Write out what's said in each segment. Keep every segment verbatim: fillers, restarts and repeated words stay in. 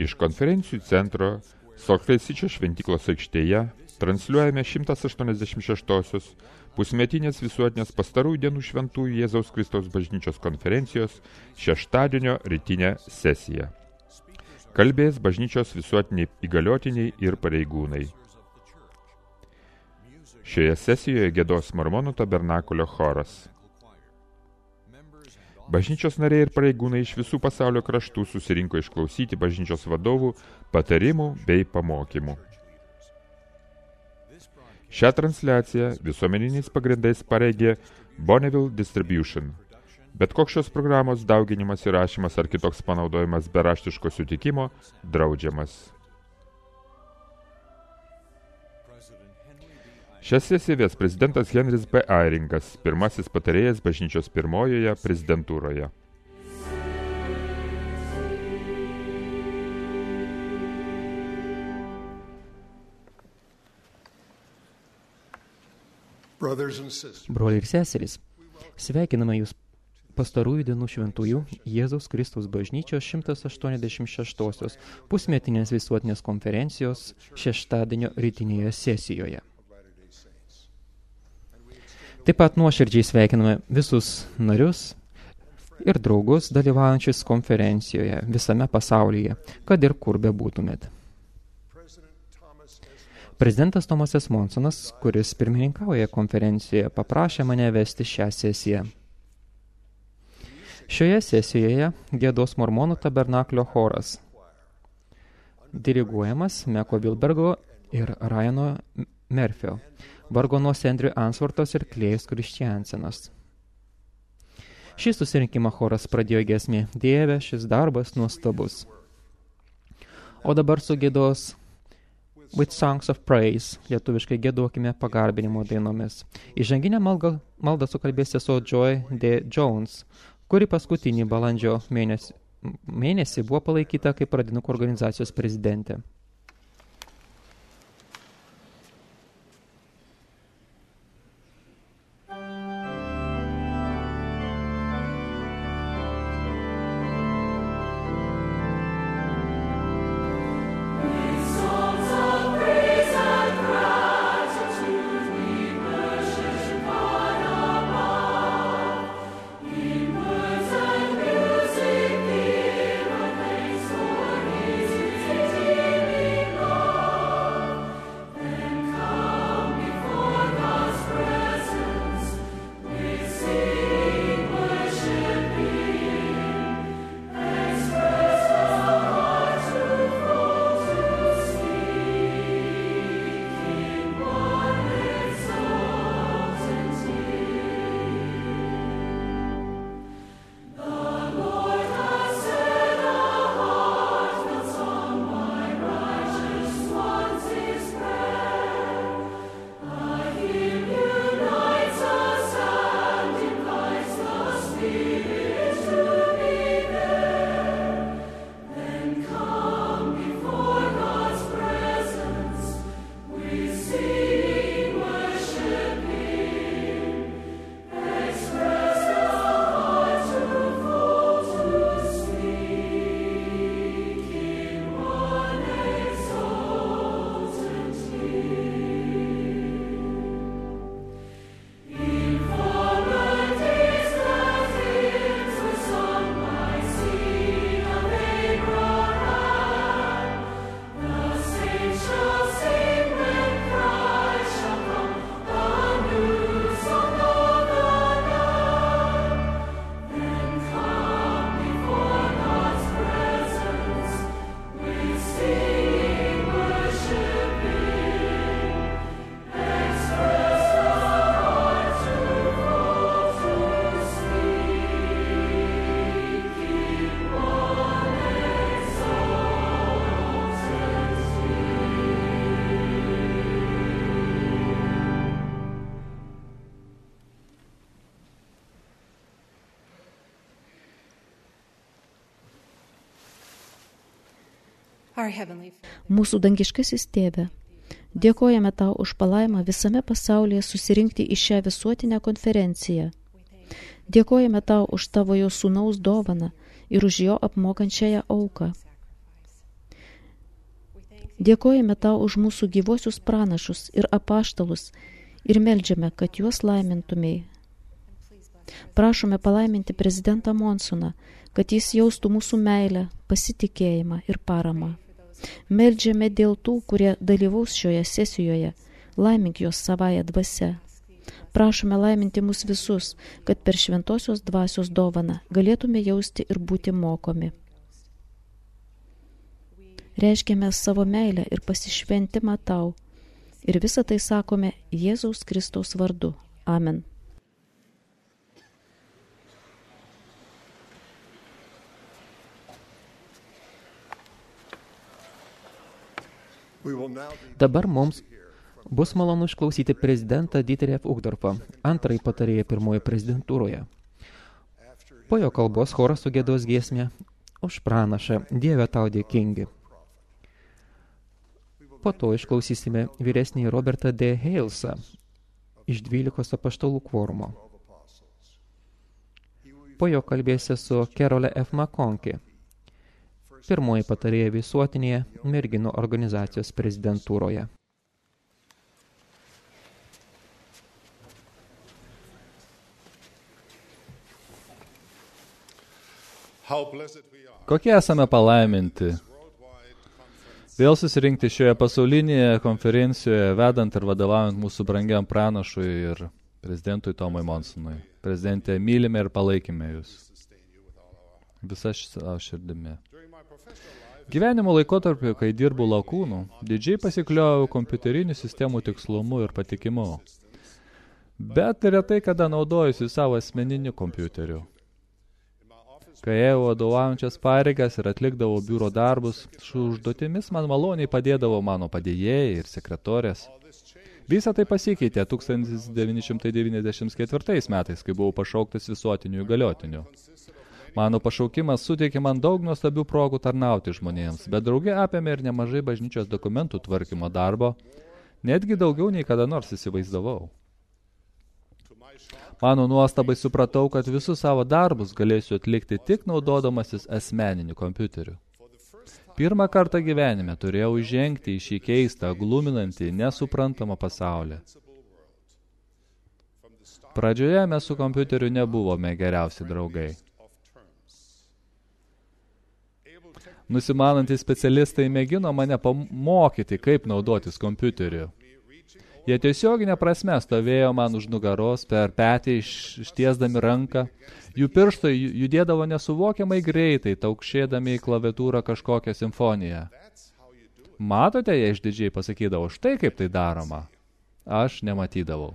Iš konferencijų centro Sokratyčio šventyklos aikštėje transliuojame šimtas aštuoniasdešimt šeštosios pusmetinės visuotinės pastarųjų dienų šventųjų Jėzaus Kristaus bažnyčios konferencijos šeštadienio rytinę sesiją. Kalbės bažnyčios visuotiniai įgaliotiniai ir pareigūnai. Šioje sesijoje giedos Mormonų tabernakulio choras. Bažnyčios nariai ir pareigūnai iš visų pasaulio kraštų susirinko išklausyti bažnyčios vadovų patarimų bei pamokymų. Šią transliaciją visuomeniniais pagrindais pareigė Bonneville Distribution. Bet koks šios programos dauginimas, įrašymas ar kitoks panaudojimas be raštiško sutikimo draudžiamas. Šią sesiją ves prezidentas Henris B. Eyringas, pirmasis patarėjas bažnyčios pirmojoje prezidentūroje. Broliai ir seserys, sveikiname jūs pastarųjų dienų šventųjų Jėzaus Kristaus bažnyčios šimtas aštuoniasdešimt šeštosios pusmetinės visuotinės konferencijos šeštadienio rytinėje sesijoje. Taip pat nuoširdžiai sveikiname visus narius ir draugus dalyvaujančius konferencijoje visame pasaulyje, kad ir kur bebūtumėt. Prezidentas Tomasas Monsonas, kuris pirmininkauja konferencijoje, paprašė mane vesti šią sesiją. Šioje sesijoje giedos Mormonų tabernakulio choras, diriguojamas Meko Wilbergo ir Ryano Murphyo, vargonuos Andrew Answortas ir Klėjus Kristiansenas. Šį susirinkimą choras pradėjo giesmė Dieve, šis darbas nuostabus. O dabar sugiedos With Songs of Praise, lietuviškai giedokime pagarbinimo dainomis. Įžanginę maldą, maldą sukalbės sesuo Joy D. Jones, kuri paskutinį balandžio mėnesį, mėnesį buvo palaikyta kaip pradinukų organizacijos prezidentė. Mūsų dangiškasis Tėve, dėkojame Tau už palaimą visame pasaulyje susirinkti į šią visuotinę konferenciją. Dėkojame Tau už Tavo jo sūnaus dovaną ir už jo apmokančiąją auką. Dėkojame Tau už mūsų gyvosius pranašus ir apaštalus ir meldžiame, kad juos laimintumei. Prašome palaiminti prezidentą Monsoną, kad jis jaustų mūsų meilę, pasitikėjimą ir paramą. Meldžiame dėl tų, kurie dalyvaus šioje sesijoje, laimink juos savąją dvasią. Prašome laiminti mus visus, kad per šventosios dvasios dovaną galėtume jausti ir būti mokomi. Reiškiame savo meilę ir pasišventimą Tau. Ir visą tai sakome Jėzaus Kristaus vardu. Amen. Dabar mums bus malonu išklausyti prezidentą Dieterį F. Uchtdorfą, antrąjį patarėją pirmoje prezidentūroje. Po jo kalbos choras sugiedos giesmę už pranašą Dieve Tau dėkingi. Po to išklausysime vyresnį Robertą D. Halesą iš dvylikos apaštalų kvorumo. Po jo kalbėsi su Carole F. McConkie, pirmoji patarėja visuotinėje merginų organizacijos prezidentūroje. Kokie esame palaiminti vėl susirinkti šioje pasaulinėje konferencijoje, vedant ir vadovaujant mūsų brangiam pranašui ir prezidentui Tomui Monsonui. Prezidentė, mylime ir palaikime jūs. Visa savo širdimi. Gyvenimo laikotarpiu, kai dirbu lakūnų, didžiai pasikliojau kompiuterinių sistemų tikslumu ir patikimu. Bet retai kada naudojusi savo asmeniniu kompiuteriu. Kai ėjau vadovaujančias pareigas ir atlikdavau biuro darbus, su užduotimis man maloniai padėdavo mano padėjėjai ir sekretorės. Visa tai pasikeitė tūkstantis devyni šimtai devyniasdešimt ketvirtais metais, kai buvau pašauktas visuotiniu įgaliotiniu. Mano pašaukimas suteikė man daug nuostabių progų tarnauti žmonėms, bet drauge apėmė ir nemažai bažnyčios dokumentų tvarkymo darbo, netgi daugiau nei kada nors įsivaizdavau. Mano nuostabai supratau, kad visus savo darbus galėsiu atlikti tik naudodamasis asmeniniu kompiuteriu. Pirmą kartą gyvenime turėjau įžengti į šį keistą, gluminantį, nesuprantamą pasaulį. Pradžioje mes su kompiuteriu nebuvome geriausi draugai. Nusimanantys specialistai mėgino mane pamokyti, kaip naudotis kompiuteriu. Jie tiesioginė prasme stovėjo man už nugaros, per petį ištiesdami ranką. Jų pirštai judėdavo nesuvokiamai greitai, taukšėdami į klaviatūrą kažkokią simfoniją. Matote, jie išdidžiai pasakydavo, štai kaip tai daroma. Aš nematydavau.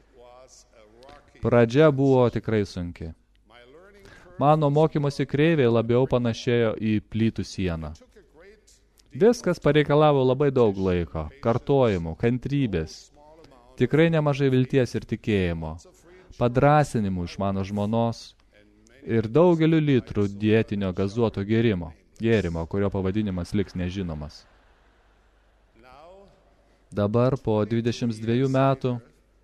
Pradžia buvo tikrai sunki. Mano mokymosi kreivė labiau panašėjo į plytų sieną. Viskas pareikalavo labai daug laiko, kartojimų, kantrybės, tikrai nemažai vilties ir tikėjimo, padrasinimų iš mano žmonos ir daugelių litrų dietinio gazuoto gėrimo, gėrimo, kurio pavadinimas liks nežinomas. Dabar po dvidešimt dviejų metų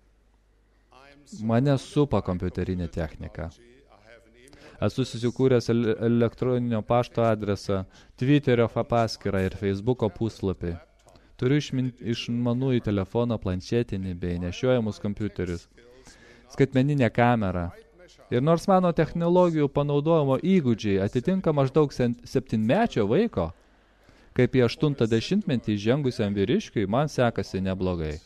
mane supa kompiuterinė technika. Esu susikūręs elektroninio pašto adresą, Twitterio paskyrą ir Facebooko puslapį. Turiu išmanųjį telefoną, planšetinį bei nešiojamus kompiuterius, skaitmeninę kamerą. Ir nors mano technologijų panaudojimo įgūdžiai atitinka maždaug septynmečio vaiko, kaip į aštuntą dešimtmetį žengusiam vyriškiui, man sekasi neblogai.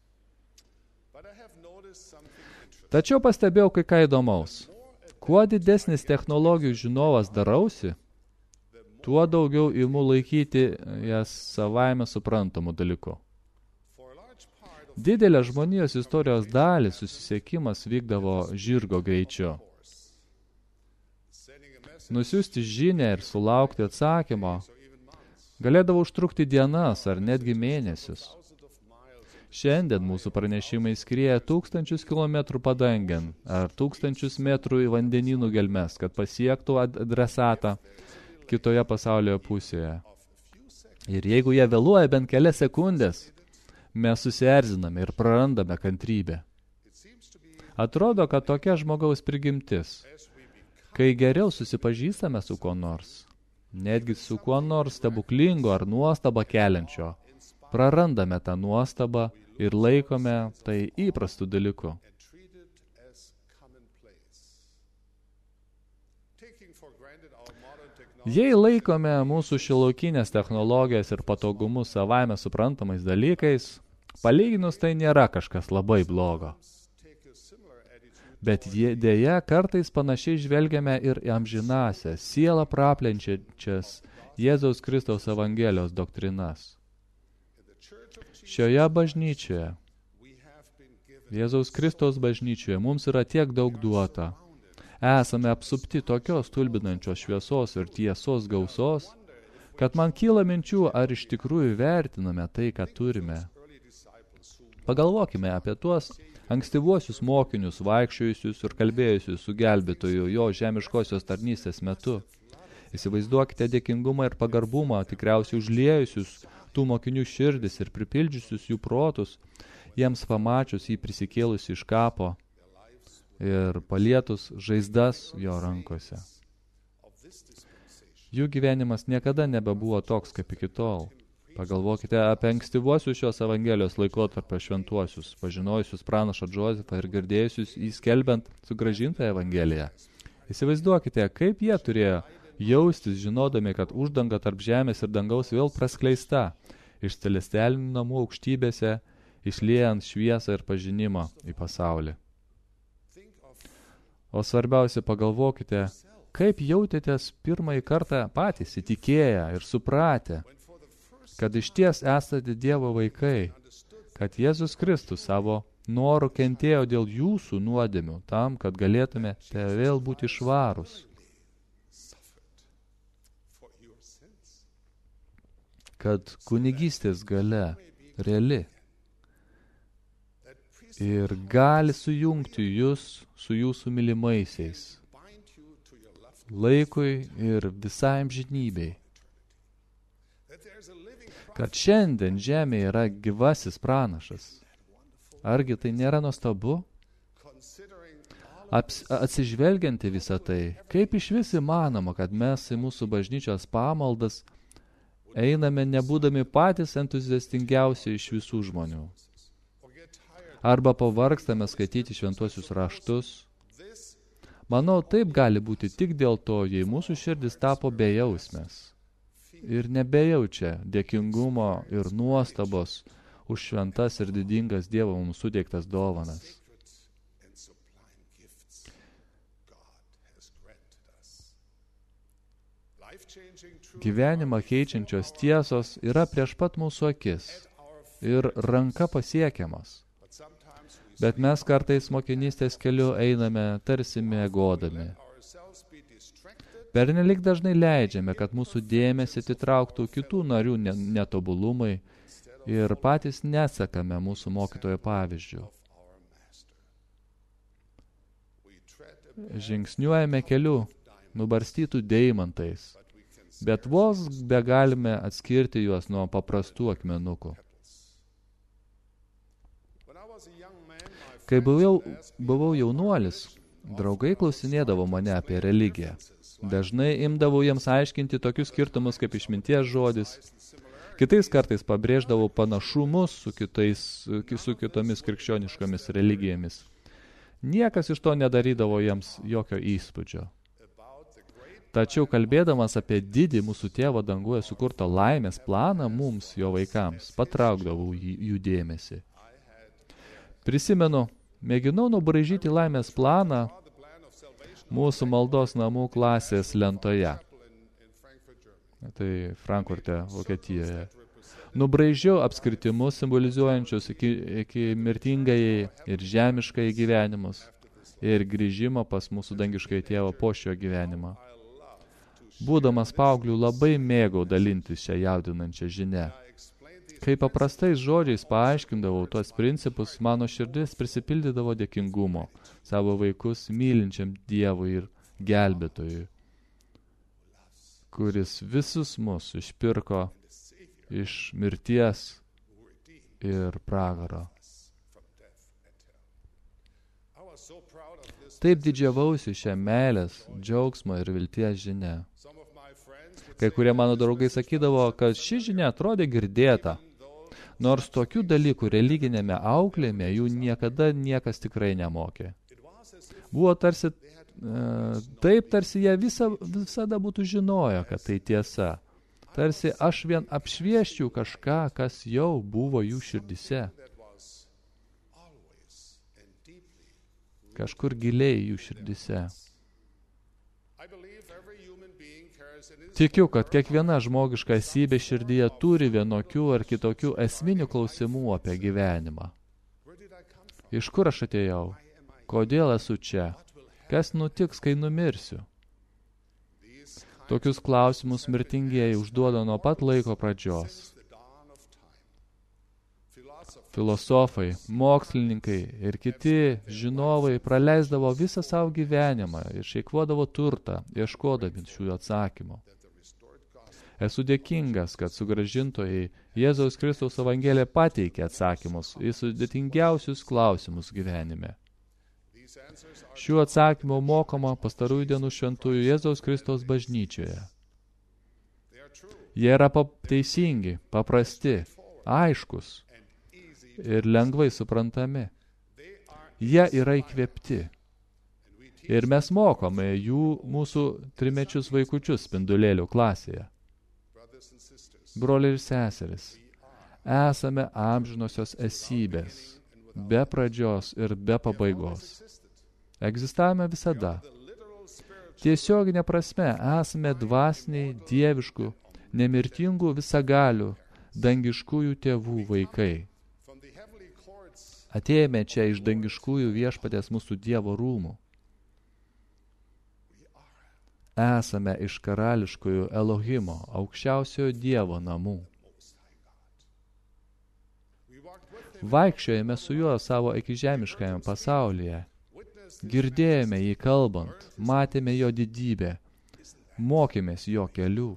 Tačiau pastebėjau kai ką įdomaus. Kuo didesnis technologijų žinovas darausi, tuo daugiau imu laikyti jas savaime suprantamų dalykų. Didelę žmonijos istorijos dalį susisiekimas vykdavo žirgo greičiu. Nusiųsti žinią ir sulaukti atsakymo galėdavo užtrukti dienas ar netgi mėnesius. Šiandien mūsų pranešimai skrieja tūkstančius kilometrų padangen ar tūkstančius metrų į vandenynų gelmes, kad pasiektų adresatą kitoje pasaulio pusėje. Ir jeigu jie vėluoja bent kelias sekundės, mes susierziname ir prarandame kantrybę. Atrodo, kad tokia žmogaus prigimtis. Kai geriau susipažįstame su kuo nors, netgi su kuo nors stebuklingo ar nuostabą keliančio, prarandame tą nuostabą ir laikome tai įprastų dalykų. Jei laikome mūsų šiuolaikinės technologijas ir patogumus savaime suprantamais dalykais, palyginus tai nėra kažkas labai blogo. Bet dėja kartais panašiai žvelgiame ir į amžinąsias, sielą praplenčiančias Jėzaus Kristaus Evangelijos doktrinas. Šioje bažnyčioje, Jėzaus Kristaus bažnyčioje, mums yra tiek daug duota. Esame apsupti tokios stulbinančios šviesos ir tiesos gausos, kad man kyla minčių, ar iš tikrųjų vertiname tai, ką turime. Pagalvokime apie tuos ankstyvuosius mokinius, vaikščiojusius ir kalbėjusius su gelbėtoju jo žemiškosios tarnystės metu. Įsivaizduokite dėkingumą ir pagarbumą, tikriausiai užliejusius tų mokinių širdis ir pripildžiusius jų protus, jiems pamačius jį prisikėlusi iš kapo ir palietus žaizdas jo rankose. Jų gyvenimas niekada nebebuvo toks kaip iki tol. Pagalvokite apie ankstyvuosius šios Evangelijos laikotarpio šventuosius, pažinojusius pranašą Džozefą ir girdėjusius įskelbiant sugrąžintą Evangeliją. Įsivaizduokite, kaip jie turėjo jaustis, žinodami, kad uždanga tarp žemės ir dangaus vėl praskleista, iš celestialinių namų aukštybėse, išliejant šviesą ir pažinimą į pasaulį. O svarbiausia, pagalvokite, kaip jautėtės pirmąjį kartą patys įtikėję ir supratę, kad išties esate Dievo vaikai, kad Jėzus Kristus savo norų kentėjo dėl jūsų nuodėmių, tam, kad galėtumėte vėl būti švarūs. Kad kunigystės galia reali ir gali sujungti jūs su jūsų mylimaisiais laikui ir visai amžinybei. Kad šiandien žemėje yra gyvasis pranašas. Argi tai nėra nuostabu? Aps, atsižvelgianti visą tai, kaip iš vis įmanoma, kad mes į mūsų bažnyčios pamaldas einame nebūdami patys entuziastingiausi iš visų žmonių. Arba pavargstame skaityti šventuosius raštus. Manau, taip gali būti tik dėl to, jei mūsų širdis tapo bejausmės ir nebejaučia dėkingumo ir nuostabos už šventas ir didingas Dievo mums suteiktas dovanas. Gyvenimą keičiančios tiesos yra prieš pat mūsų akis ir ranka pasiekiamas. Bet mes kartais mokinystės keliu einame tarsi miegodami. Pernelik dažnai leidžiame, kad mūsų dėmesį atitrauktų kitų narių netobulumai ir patys nesekame mūsų mokytojo pavyzdžių. Žingsniuojame keliu, nubarstytų deimantais, bet vos begalime atskirti juos nuo paprastų akmenukų. Kai buvau, buvau jaunuolis, draugai klausinėdavo mane apie religiją. Dažnai imdavau jiems aiškinti tokius skirtumus kaip išminties žodis. Kitais kartais pabrėždavau panašumus su, kitais, su kitomis krikščioniškomis religijomis. Niekas iš to nedarydavo jiems jokio įspūdžio. Tačiau kalbėdamas apie didį mūsų tėvo danguje sukurto laimės planą mums, jo vaikams, patraukdavau jų dėmesį. Prisimenu, mėginau nubraižyti laimės planą mūsų maldos namų klasės lentoje. Tai Frankfurte, Vokietijoje. Nubraižiau apskritimus simbolizuojančius iki, iki mirtingai ir žemiškai gyvenimus ir grįžimo pas mūsų dangiškai tėvą po šio gyvenimą. Būdamas paauglių labai mėgau dalintis šią jaudinančią žinią. Kai paprastais žodžiais paaiškindavau tuos principus, mano širdis prisipildydavo dėkingumo savo vaikus mylinčiam Dievui ir gelbėtojui, kuris visus mus išpirko iš mirties ir pragaro. Taip didžiavausi šią meilės, džiaugsmo ir vilties žinią. Kai kurie mano draugai sakydavo, kad ši žinia atrodė girdėta, Nors tokių dalykų religinėme auklėme jų niekada niekas tikrai nemokė. Buvo tarsi, e, taip tarsi jie visa, visada būtų žinoję, kad tai tiesa. Tarsi aš vien apšvieščiau kažką, kas jau buvo jų širdise. Kažkur giliai jų širdise. Tikiu, kad kiekviena žmogiška esybė širdyje turi vienokių ar kitokių esminių klausimų apie gyvenimą. Iš kur aš atėjau? Kodėl esu čia? Kas nutiks, kai numirsiu? Tokius klausimus mirtingieji užduoda nuo pat laiko pradžios. Filosofai, mokslininkai ir kiti žinovai praleisdavo visą savo gyvenimą ir šeikvodavo turtą, ieškodami šių atsakymų. Esu dėkingas, kad sugrąžintojai Jėzaus Kristaus Evangelija pateikė atsakymus į sudėtingiausius klausimus gyvenime. Šių atsakymų mokoma pastarųjų dienų šventųjų Jėzaus Kristaus bažnyčioje. Jie yra pap- teisingi, paprasti, aiškus ir lengvai suprantami. Jie yra įkvėpti. Ir mes mokome jų mūsų trimečius vaikučius spindulėlių klasėje. Broliai ir seseris, esame amžinosios esybės, be pradžios ir be pabaigos. Egzistavome visada. Tiesioginė prasme esame dvasiniai, dieviškų, nemirtingų visagalių, dangiškųjų tėvų vaikai. Atėjome čia iš dangiškųjų viešpatės mūsų Dievo rūmų. Esame iš karališkųjų Elohimo, aukščiausiojo Dievo namų. Vaikščiojame su juo savo ikižemiškajame pasaulyje. Girdėjome jį kalbant, matėme jo didybę, mokėmės jo kelių.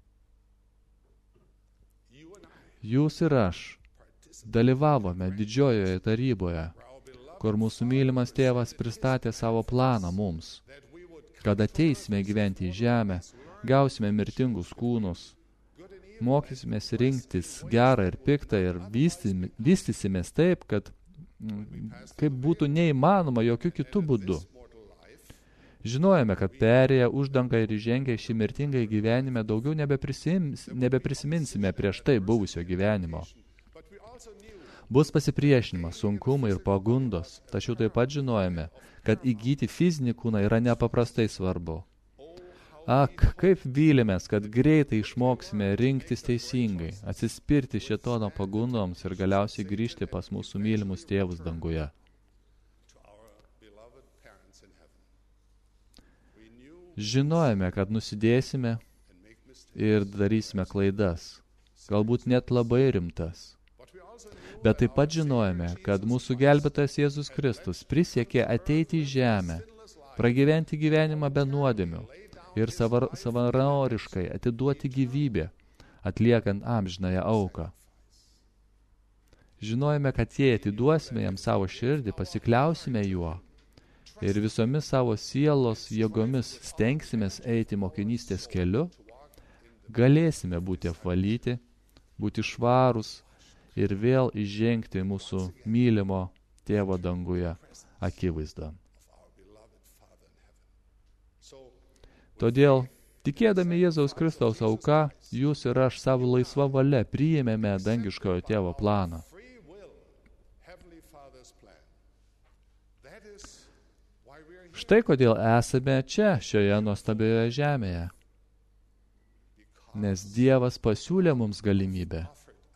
Jūs ir aš dalyvavome didžiojoje taryboje, kur mūsų mylimas tėvas pristatė savo planą mums, kad ateisime gyventi į žemę, gausime mirtingus kūnus, mokysimės rinktis gerą ir piktą ir vystysimės taip, kad kaip būtų neįmanoma jokių kitų būdų. Žinojame, kad perėję uždangą ir įžengę šį mirtingą gyvenime daugiau nebeprisiminsime prieš tai buvusio gyvenimo. Bus pasipriešinimas, sunkumai ir pagundos, tačiau taip pat žinojame, kad įgyti fizinį kūną yra nepaprastai svarbu. Ak, kaip vylimės, kad greitai išmoksime rinktis teisingai, atsispirti šėtono pagundoms ir galiausiai grįžti pas mūsų mylimus tėvus danguje. Žinojame, kad nusidėsime ir darysime klaidas, galbūt net labai rimtas. Bet taip pat žinojame, kad mūsų gelbėtojas Jėzus Kristus prisiekė ateiti į žemę, pragyventi gyvenimą be nuodėmių ir savar, savanoriškai atiduoti gyvybę, atliekant amžinąją auką. Žinojame, kad jei atiduosime jam savo širdį, pasikliausime juo ir visomis savo sielos jėgomis stengsimės eiti mokinystės keliu, galėsime būti apvalyti, būti švarūs ir vėl įžengti mūsų mylimo tėvo danguje akivaizdą. Todėl, tikėdami Jėzaus Kristaus auka, jūs ir aš savo laisva valia priėmėme dangiškojo tėvo planą. Štai kodėl esame čia, šioje nuostabioje žemėje. Nes Dievas pasiūlė mums galimybę.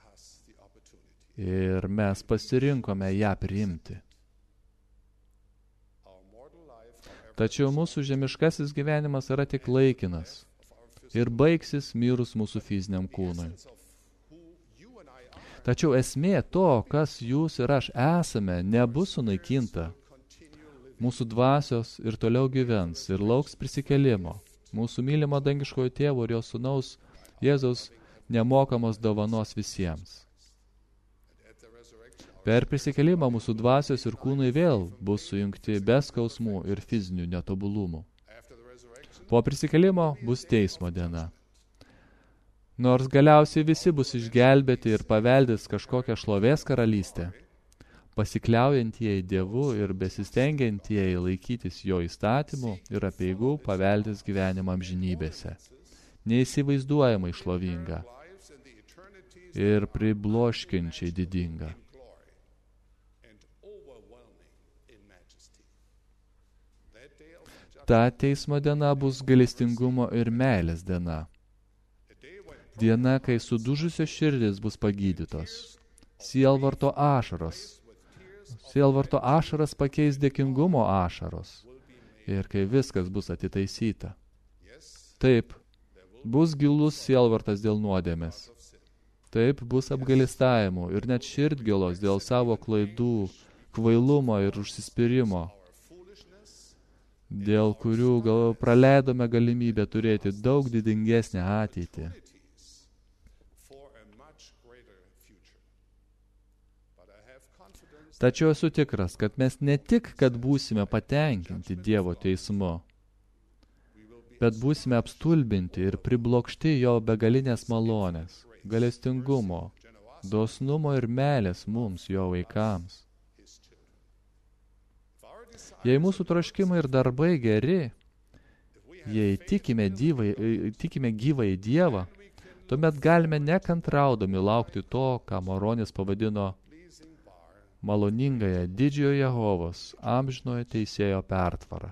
Ir mes pasirinkome ją priimti. Tačiau mūsų žemiškasis gyvenimas yra tik laikinas ir baigsis mirus mūsų fiziniam kūnui. Tačiau esmė to, kas jūs ir aš esame, nebus sunaikinta. Mūsų dvasios ir toliau gyvens ir lauks prisikėlimo, mūsų mylimo dangiškojo tėvo ir jo sūnaus Jėzaus nemokamos dovanos visiems. Per prisikėlimą mūsų dvasios ir kūnai vėl bus sujungti be skausmų ir fizinių netobulumų. Po prisikėlimo bus teismo diena. Nors galiausiai visi bus išgelbėti ir paveldės kažkokią šlovės karalystę, pasikliaujantieji Dievu ir besistengiantieji laikytis jo įstatymų ir apeigų paveldės gyvenimą amžinybėse, neįsivaizduojamai šlovinga ir pribloškiančiai didinga. Ta teismo diena bus gailestingumo ir meilės diena. Diena, kai sudužusios širdis bus pagydytos. Sielvarto ašaros. Sielvarto ašaras pakeis dėkingumo ašaros. Ir kai viskas bus atitaisyta. Taip, bus gilus sielvartas dėl nuodėmės. Taip, bus apgailestavimų ir net širdgėlos dėl savo klaidų, kvailumo ir užsispyrimo, dėl kurių gal praleidome galimybę turėti daug didingesnę ateitį. Tačiau esu tikras, kad mes ne tik, kad būsime patenkinti Dievo teismu, bet būsime apstulbinti ir priblokšti jo begalinės malonės, gailestingumo, dosnumo ir meilės mums, jo vaikams. Jei mūsų troškimai ir darbai geri, jei tikime, dyvai, tikime gyvą į Dievą, tuomet galime nekantraudami laukti to, ką Moronis pavadino maloningąją didžiojo Jehovos amžinojo teisėjo pertvarą.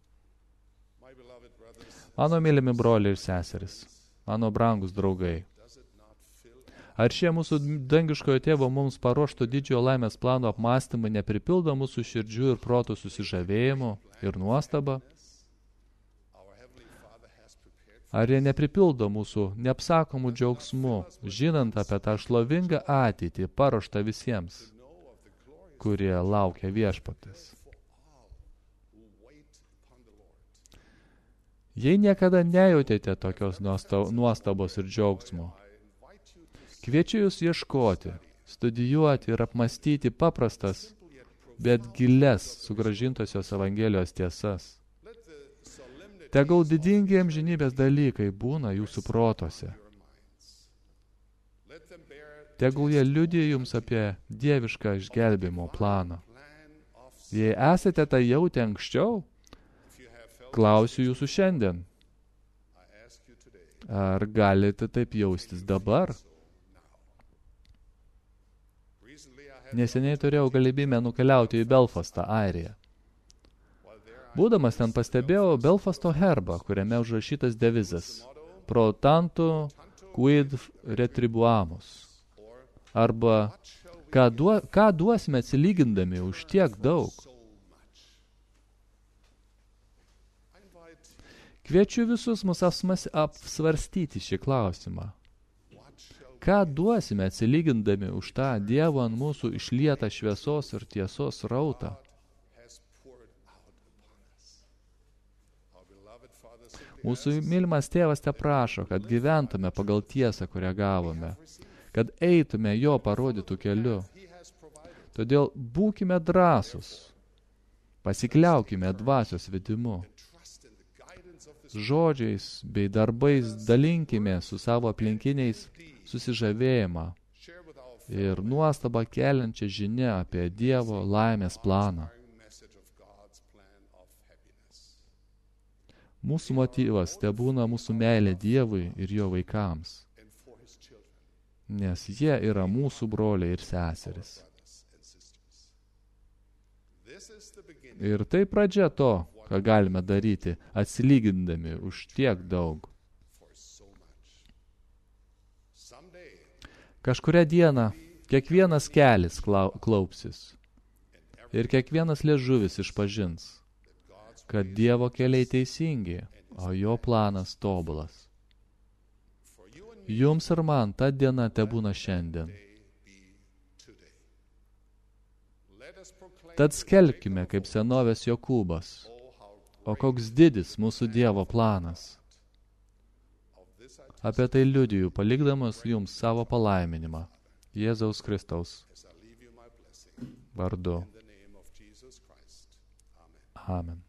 Mano mylimi broliai ir seseris, mano brangus draugai, ar šie mūsų dangiškojo tėvo mums paruošto didžiojo laimės plano apmąstymai nepripildo mūsų širdžių ir protų susižavėjimo ir nuostaba? Ar jie nepripildo mūsų neapsakomų džiaugsmų, žinant apie tą šlovingą ateitį paruoštą visiems, kurie laukia viešpaties? Jei niekada nejautėte tokios nuostabos ir džiaugsmo, kviečiu jūs ieškoti, studijuoti ir apmąstyti paprastas, bet giles sugrąžintosios Evangelijos tiesas. Tegul didingi amžinybės dalykai būna jūsų protuose. Tegul jie liudija jums apie dievišką išgelbėjimo planą. Jei esate tai jautę anksčiau, klausiu jūsų šiandien. Ar galite taip jaustis dabar? Neseniai turėjau galimybę nukeliauti į Belfastą, Airiją. Būdamas ten pastebėjau Belfasto herbą, kuriame užrašytas devizas Pro tanto quid retribuamus. Arba ką, duo, ką duosime atsilygindami už tiek daug. Kviečiu visus mus apsvarstyti šį klausimą. Ką duosime atsilygindami už tą Dievo ant mūsų išlietą šviesos ir tiesos rautą? Mūsų mylimas tėvas te prašo, kad gyventume pagal tiesą, kurią gavome, kad eitume jo parodytų keliu. Todėl būkime drąsus, pasikliaukime dvasios vedimu. Žodžiais bei darbais dalinkime su savo aplinkiniais susižavėjimą ir nuostabą keliančią žinią apie Dievo laimės planą. Mūsų motyvas tebūna mūsų meilė Dievui ir jo vaikams, nes jie yra mūsų broliai ir seseris. Ir tai pradžia to, ką galime daryti, atsilygindami už tiek daug. Kažkurią dieną kiekvienas kelis klaupsis ir kiekvienas liežuvis išpažins, kad Dievo keliai teisingi, o jo planas tobulas. Jums ir man ta diena tebūna šiandien. Tad skelbkime kaip senovės Jokūbas, o koks didis mūsų Dievo planas. Apie tai liudiju, palikdamas jums savo palaiminimą, Jėzaus Kristaus vardu. Amen.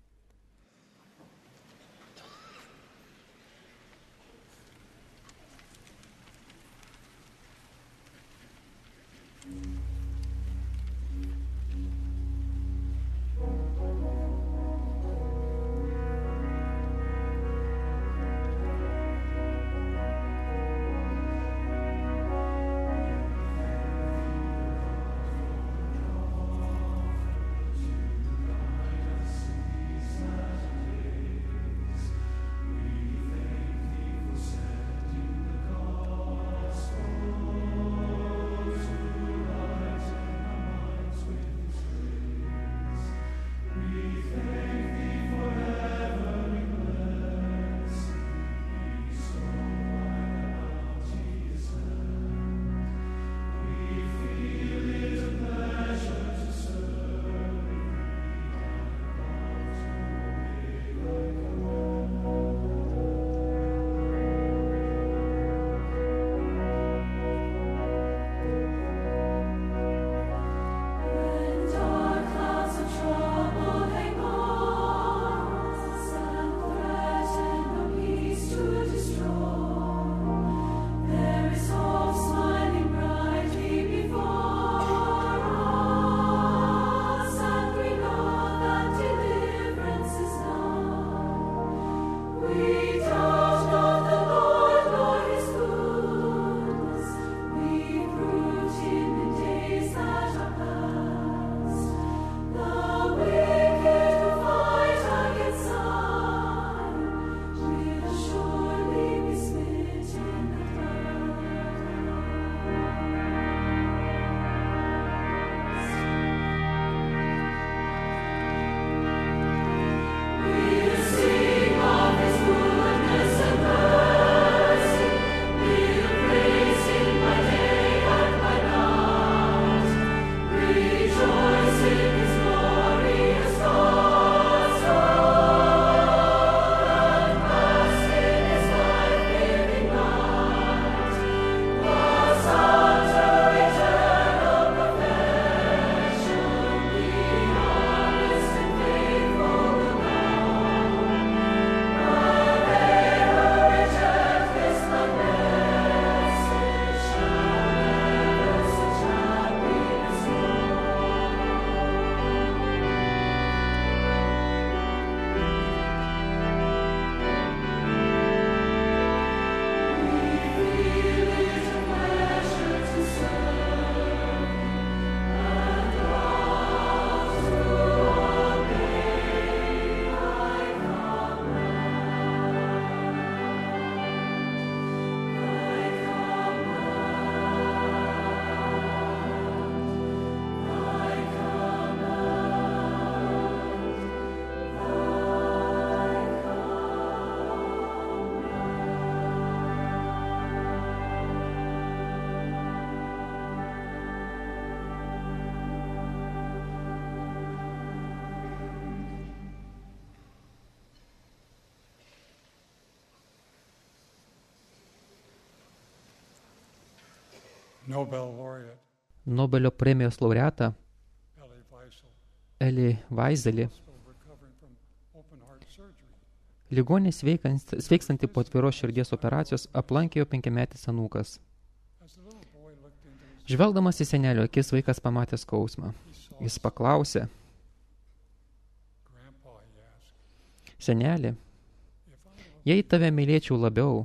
Nobel laureate Nobelio premijos laureatą Elie Wiesel, Eli Vaizelį, still recovering from open heart surgery. ligonis sveikstanti po atviros širdies operacijos aplankė jo penkiametis anūkas. As the little boy looked into his, Žvelgdamas į senelio akis, vaikas pamatė skausmą. Jis paklausė, Grandpa, he asked, senelį, if I loved, jei tave mylėčiau labiau,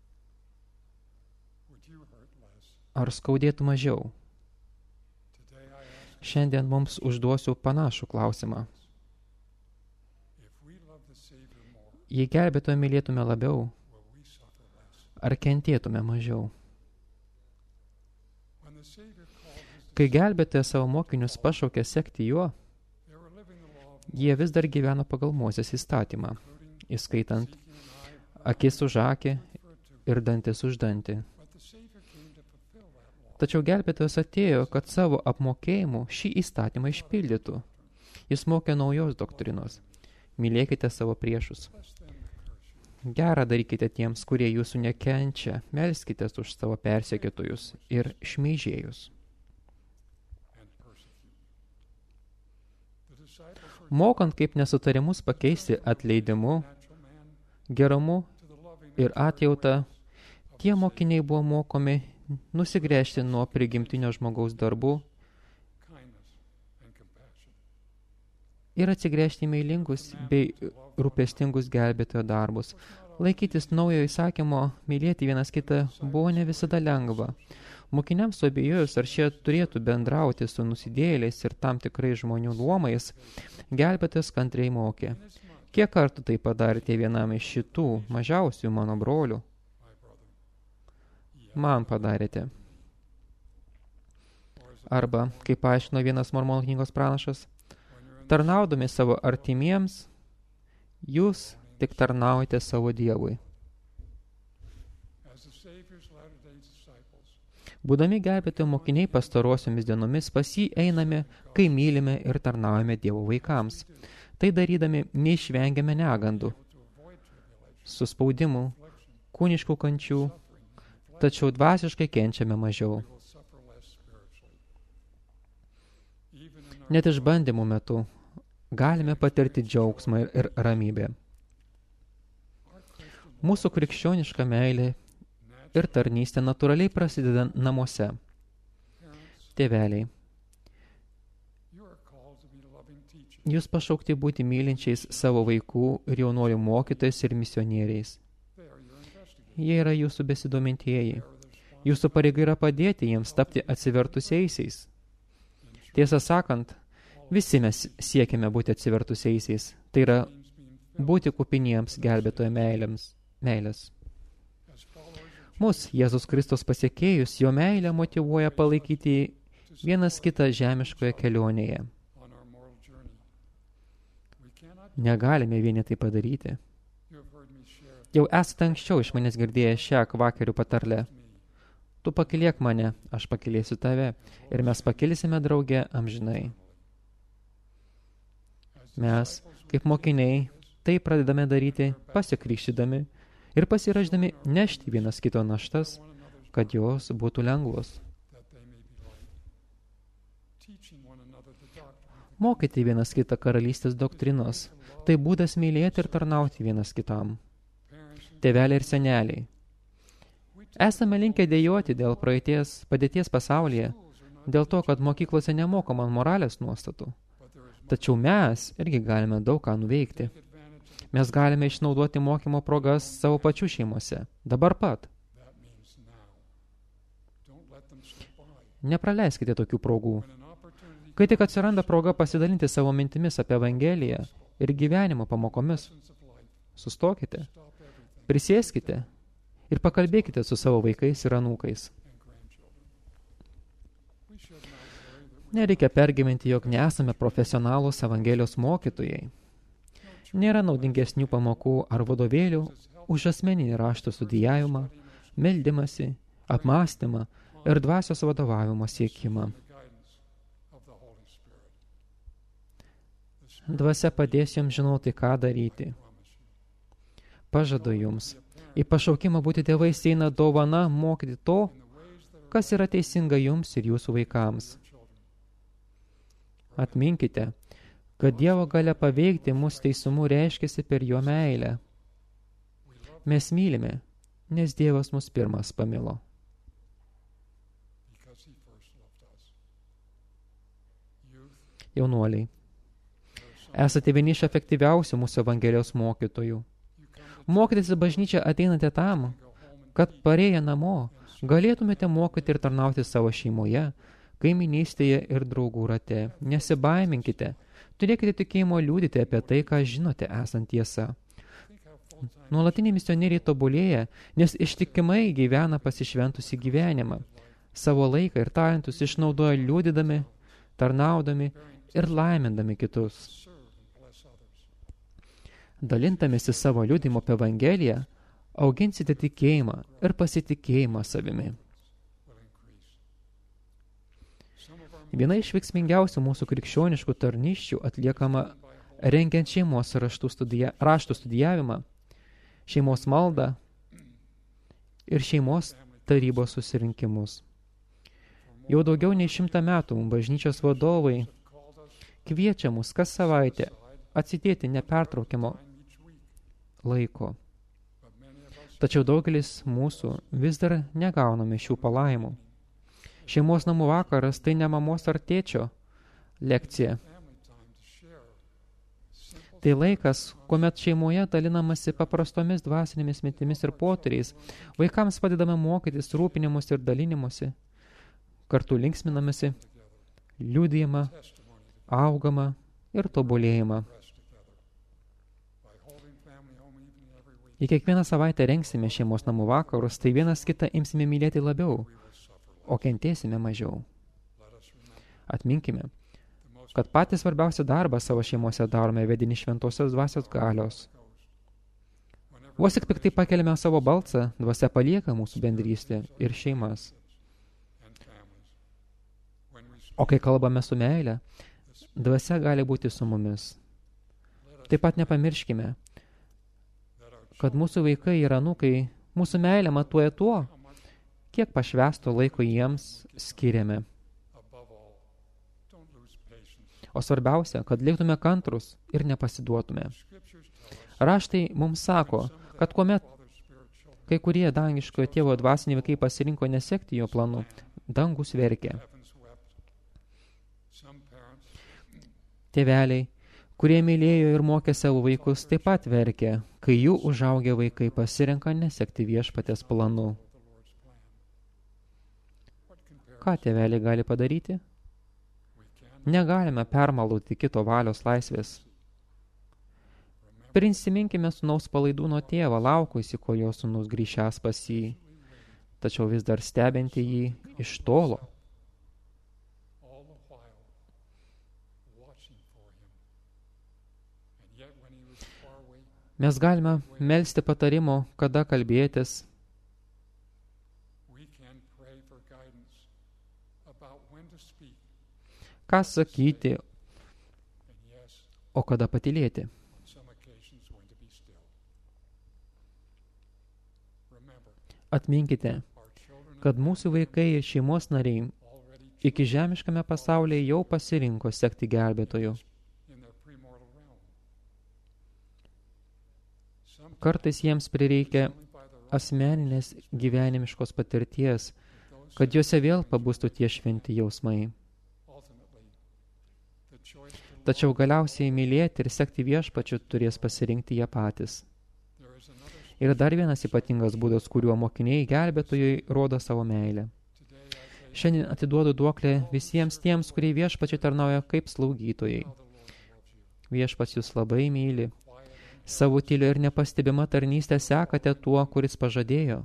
would you hurt less? ar skaudėtų mažiau? Today I ask, Šiandien mums užduosiu panašų klausimą. if we love the Savior more, Jei gelbėtoją mylėtume labiau, will we suffer less? ar kentėtume mažiau? When the Savior called his Kai gelbėtojas savo mokinius pašaukė sekti juo, they were living the law of jie vis dar gyveno pagal Mozės įstatymą, including įskaitant seeking an eye akis už akį for two. ir dantis už dantį. But the Savior came to fulfill that law. Tačiau gelbėtojas atėjo, kad savo apmokėjimu šį įstatymą išpildytų. Jis mokė naujos doktrinos. Mylėkite savo priešus. Bless them that curse you, Gerą darykite tiems, kurie jūsų nekenčia. Melskitės už savo persekiotojus ir šmeižėjus. and persecute. The disciples were Mokant, kaip nesutarimus pakeisti atleidimu, natural man gerumu to the loving ir atjauta, tie mokiniai buvo mokomi nusigręžti nuo prigimtinio žmogaus darbų kindness and compassion. ir atsigręžti į meilingus bei rūpestingus gelbėtojo darbus. Laikytis naujo įsakymo, mylėti vienas kitą, buvo ne visada lengva. Mokiniams suabejojus, ar šie turėtų bendrauti su nusidėjėliais ir tam tikrai žmonių luomais, gelbėtojas kantriai mokė. Kiek kartų tai padarėte vienam iš šitų mažiausių mano brolių? My brother. Man padarėte. Arba, kaip paaiškino vienas Mormonų knygos pranašas, When you're in tarnaudami savo artimiems, jūs tik tarnaujate savo Dievui. as the Savior's latter-day disciples, Būdami gelbėtojo mokiniai pastarosiomis dienomis pas jį einame, kai mylime ir tarnaujame Dievo vaikams. Tai darydami neišvengiame negandų, to avoid tribulation, suspaudimų, affliction, kūniškų kančių, suffering, tačiau dvasiškai kenčiame mažiau. we will suffer less spiritually. Even in our Net išbandymų metu galime patirti džiaugsmą ir, ir ramybę. our Christian Mūsų krikščioniška meilė ir tarnystė natūraliai prasideda namuose. parents, Tėveliai, you are called to be loving teachers. jūs pašaukti būti mylinčiais savo vaikų ir jaunuolių mokytojais ir misionieriais. They are your investigators. Jie yra jūsų besidomintieji. They are the responsible Jūsų pareiga yra padėti jiems tapti atsivertusiaisiais. Tiesą sakant, visi mes siekiame būti atsivertusiaisiais. Tai yra means being filled būti kupiniems gelbėtojo meilėms, meilės. as followers of Mus, Jėzus Kristus pasiekėjus, jo meilė motyvuoja palaikyti vienas kitą žemiškoje kelionėje. on our moral journey. We cannot, Negalime vieni tai padaryti. you have heard me share Jau esate anksčiau iš manęs girdėję šią kvakerių patarlę. me. Tu pakilėk mane, aš pakilėsiu tave ir mes pakilsime drauge amžinai. As the Mes, disciples kaip mokiniai, tai pradedame daryti pasikrikštydami ir pasiraždami nešti vienas kito naštas, one another's kad jos būtų lengvos. that they may be light. Teaching one another the doctrine. Mokyti vienas kitą karalystės doktrinos. Tai būdas mylėti ir tarnauti vienas kitam. Parents and Tėveliai ir seneliai. Esame linkę dėjoti dėl praeities padėties pasaulyje, schools are not, dėl to, kad mokyklose nemokoma moralės nuostatų. but there is Tačiau mes irgi galime daug ką nuveikti. take advantage of Mes galime išnaudoti mokymo progas savo pačių šeimose. Dabar pat. that means now. Don't let them slip by. Nepraleiskite tokių progų. When an opportunity Kai tik atsiranda proga pasidalinti savo mintimis apie Evangeliją ir gyvenimo pamokomis, comes of life, sustokite, stop everything prisėskite ir pakalbėkite su savo vaikais ir anūkais. and grandchildren. We should not worry that Nereikia pergyventi, jog nesame profesionalūs Evangelijos mokytojai. Nėra naudingesnių pamokų ar vadovėlių už asmeninį rašto studijavimą, meldimąsi, apmąstymą ir dvasios vadovavimo siekimą. the guidance of the Holy Spirit. The Spirit Dvasia padės jums žinoti, ką daryti. promise you. Pažadu jums, į pašaukimą būti tėvais eina dovana mokyti to, In the ways that are kas yra teisinga jums ir jūsų vaikams. Atminkite, kad Dievo galia paveikti mus teisumu reiškiasi per jo meilę. Mes mylime, nes Dievas mus pirmas pamilo. Jaunuoliai, esate vieni iš efektyviausių mūsų Evangelijos mokytojų. Mokytis į bažnyčią ateinate tam, kad parėję namo galėtumėte mokyti ir tarnauti savo šeimoje, kaiminystėje ir draugų rate. Nesibaiminkite, turėkite tikėjimo liudyti apie tai, ką žinote esant tiesa. Nuolatiniai misionieriai tobulėja, nes ištikimai gyvena pasišventusi gyvenimą. Savo laiką ir talentus išnaudoja liudydami, tarnaudami ir laimindami kitus. Dalintamėsi savo liudimo apie Evangeliją, auginsite tikėjimą ir pasitikėjimą savimi. Viena iš veiksmingiausių mūsų krikščioniškų tarnysčių atliekama rengiant šeimos raštų, studija, raštų studijavimą, šeimos maldą ir šeimos tarybos susirinkimus. Jau daugiau nei šimtą metų bažnyčios vadovai kviečia mus kas savaitę atsidėti nepertraukiamo laiko. Tačiau daugelis mūsų vis dar negauname šių palaimų. Šeimos namų vakaras tai ne mamos ar tėčio lekcija. Tai laikas, kuomet šeimoje dalinamasi paprastomis dvasinėmis mintimis ir potyriais, vaikams padedame mokytis rūpinimus ir dalinimusi, kartu linksminamasi, liudijama, augama ir tobulėjama. Į kiekvieną savaitę rengsime šeimos namų vakarus, tai vienas kitą imsime mylėti labiau, o kentėsime mažiau. Atminkime, kad patį svarbiausią darbą savo šeimose darome vedini šventosios dvasios galios. Vos tik piktai pakeliame savo balsą, dvasia palieka mūsų bendrystę ir šeimas. O kai kalbame su meile, dvasia gali būti su mumis. Taip pat nepamirškime, kad mūsų vaikai ir anūkai mūsų meilę matuoja tuo, kiek pašvęsto laiko jiems skiriame. O svarbiausia, kad liktume kantrus ir nepasiduotume. Raštai mums sako, kad kuomet kai kurie dangiškojo tėvo dvasiniai vaikai pasirinko nesekti jo planu, dangus verkė. Tėveliai, kurie mylėjo ir mokė savo vaikus, taip pat verkė, kai jų užaugę vaikai pasirenka nesekti viešpatės planu. Ką tėveliai gali padaryti? Negalime permalauti kito valios laisvės. Prisiminkime sūnaus palaidūno tėvą, laukusi, kol jo sūnus grįžęs pas jį, tačiau vis dar stebinti jį iš tolo. Mes galime melsti patarimo, kada kalbėtis. Ką sakyti, o kada patylėti. Atminkite, kad mūsų vaikai ir šeimos nariai iki žemiškame pasaulyje jau pasirinko sekti gelbėtoju. Kartais jiems prireikia asmeninės gyvenimiškos patirties, kad juose vėl pabustų tie šventi jausmai. Tačiau galiausiai mylėti ir sekti viešpačiu turės pasirinkti jie patys. Ir dar vienas ypatingas būdas, kuriuo mokiniai gelbėtojai rodo savo meilę. Šiandien atiduodu duoklę visiems tiems, kurie viešpačiu tarnauja kaip slaugytojai. Viešpats jūs labai myli. Savo tyliu ir nepastebima tarnystę sekate tuo, kuris pažadėjo.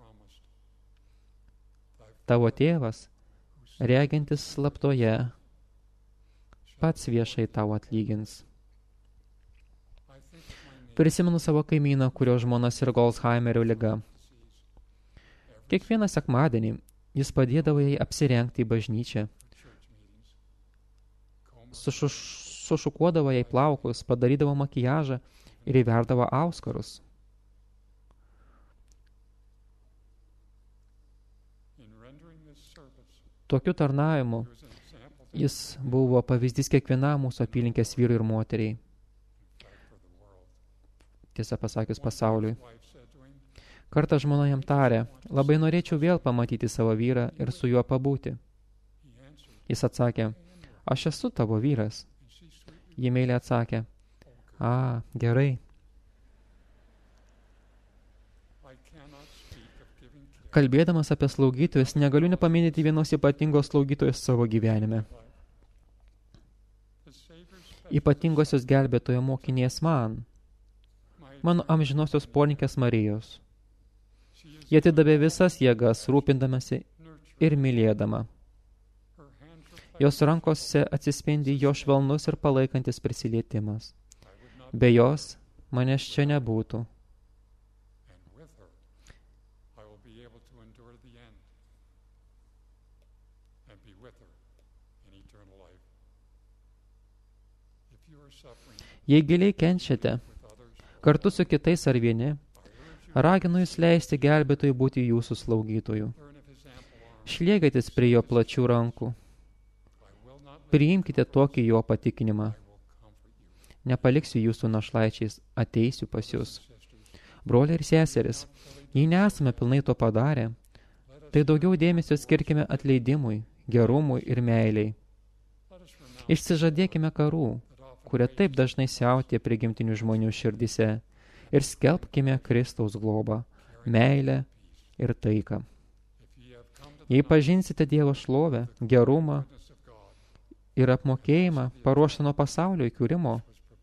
Tavo tėvas, regintis slaptoje, pats viešai tau atlygins. Prisimenu savo kaimyną, kurio žmona sirgo Alzheimerio liga. Kiekvieną sekmadienį jis padėdavo jai apsirengti į bažnyčią. Sušuš, sušukuodavo jai plaukus, padarydavo makiažą ir įverdavo auskarus. Tokiu tarnavimu jis buvo pavyzdys kiekvienam mūsų apylinkės vyrui ir moteriai. Tiesą pasakius pasauliui. Kartą žmona jam tarė, labai norėčiau vėl pamatyti savo vyrą ir su juo pabūti. Jis atsakė, aš esu tavo vyras. Ji meiliai atsakė, a, gerai. Kalbėdamas apie slaugytojus, negaliu nepaminėti vienos ypatingos slaugytojos savo gyvenime. Ypatingosios gelbėtojo mokinės man, mano amžinosios poninkės Marijos. Jie atidavė visas jėgas, rūpindamasi ir mylėdama. Jos rankose atsispindi jo švelnus ir palaikantis prisilietimas. Be jos manęs čia nebūtų. Jei giliai kenčiate, kartu su kitais ar vieni, raginu jūs leisti gelbėtojui būti jūsų slaugytojų. Šliekitės prie jo plačių rankų. Priimkite tokį jo patikinimą. Nepaliksiu jūsų našlaičiais, ateisiu pas jūs. Broliai ir seseris, jei nesame pilnai to padarę, tai daugiau dėmesio skirkime atleidimui, gerumui ir meiliai. Išsižadėkime karų, kurie taip dažnai siautė prigimtinių žmonių širdyse, ir skelbkime Kristaus globą, meilę ir taiką. Jei pažinsite Dievo šlovę, gerumą ir apmokėjimą paruoštą nuo pasaulio įkūrimo,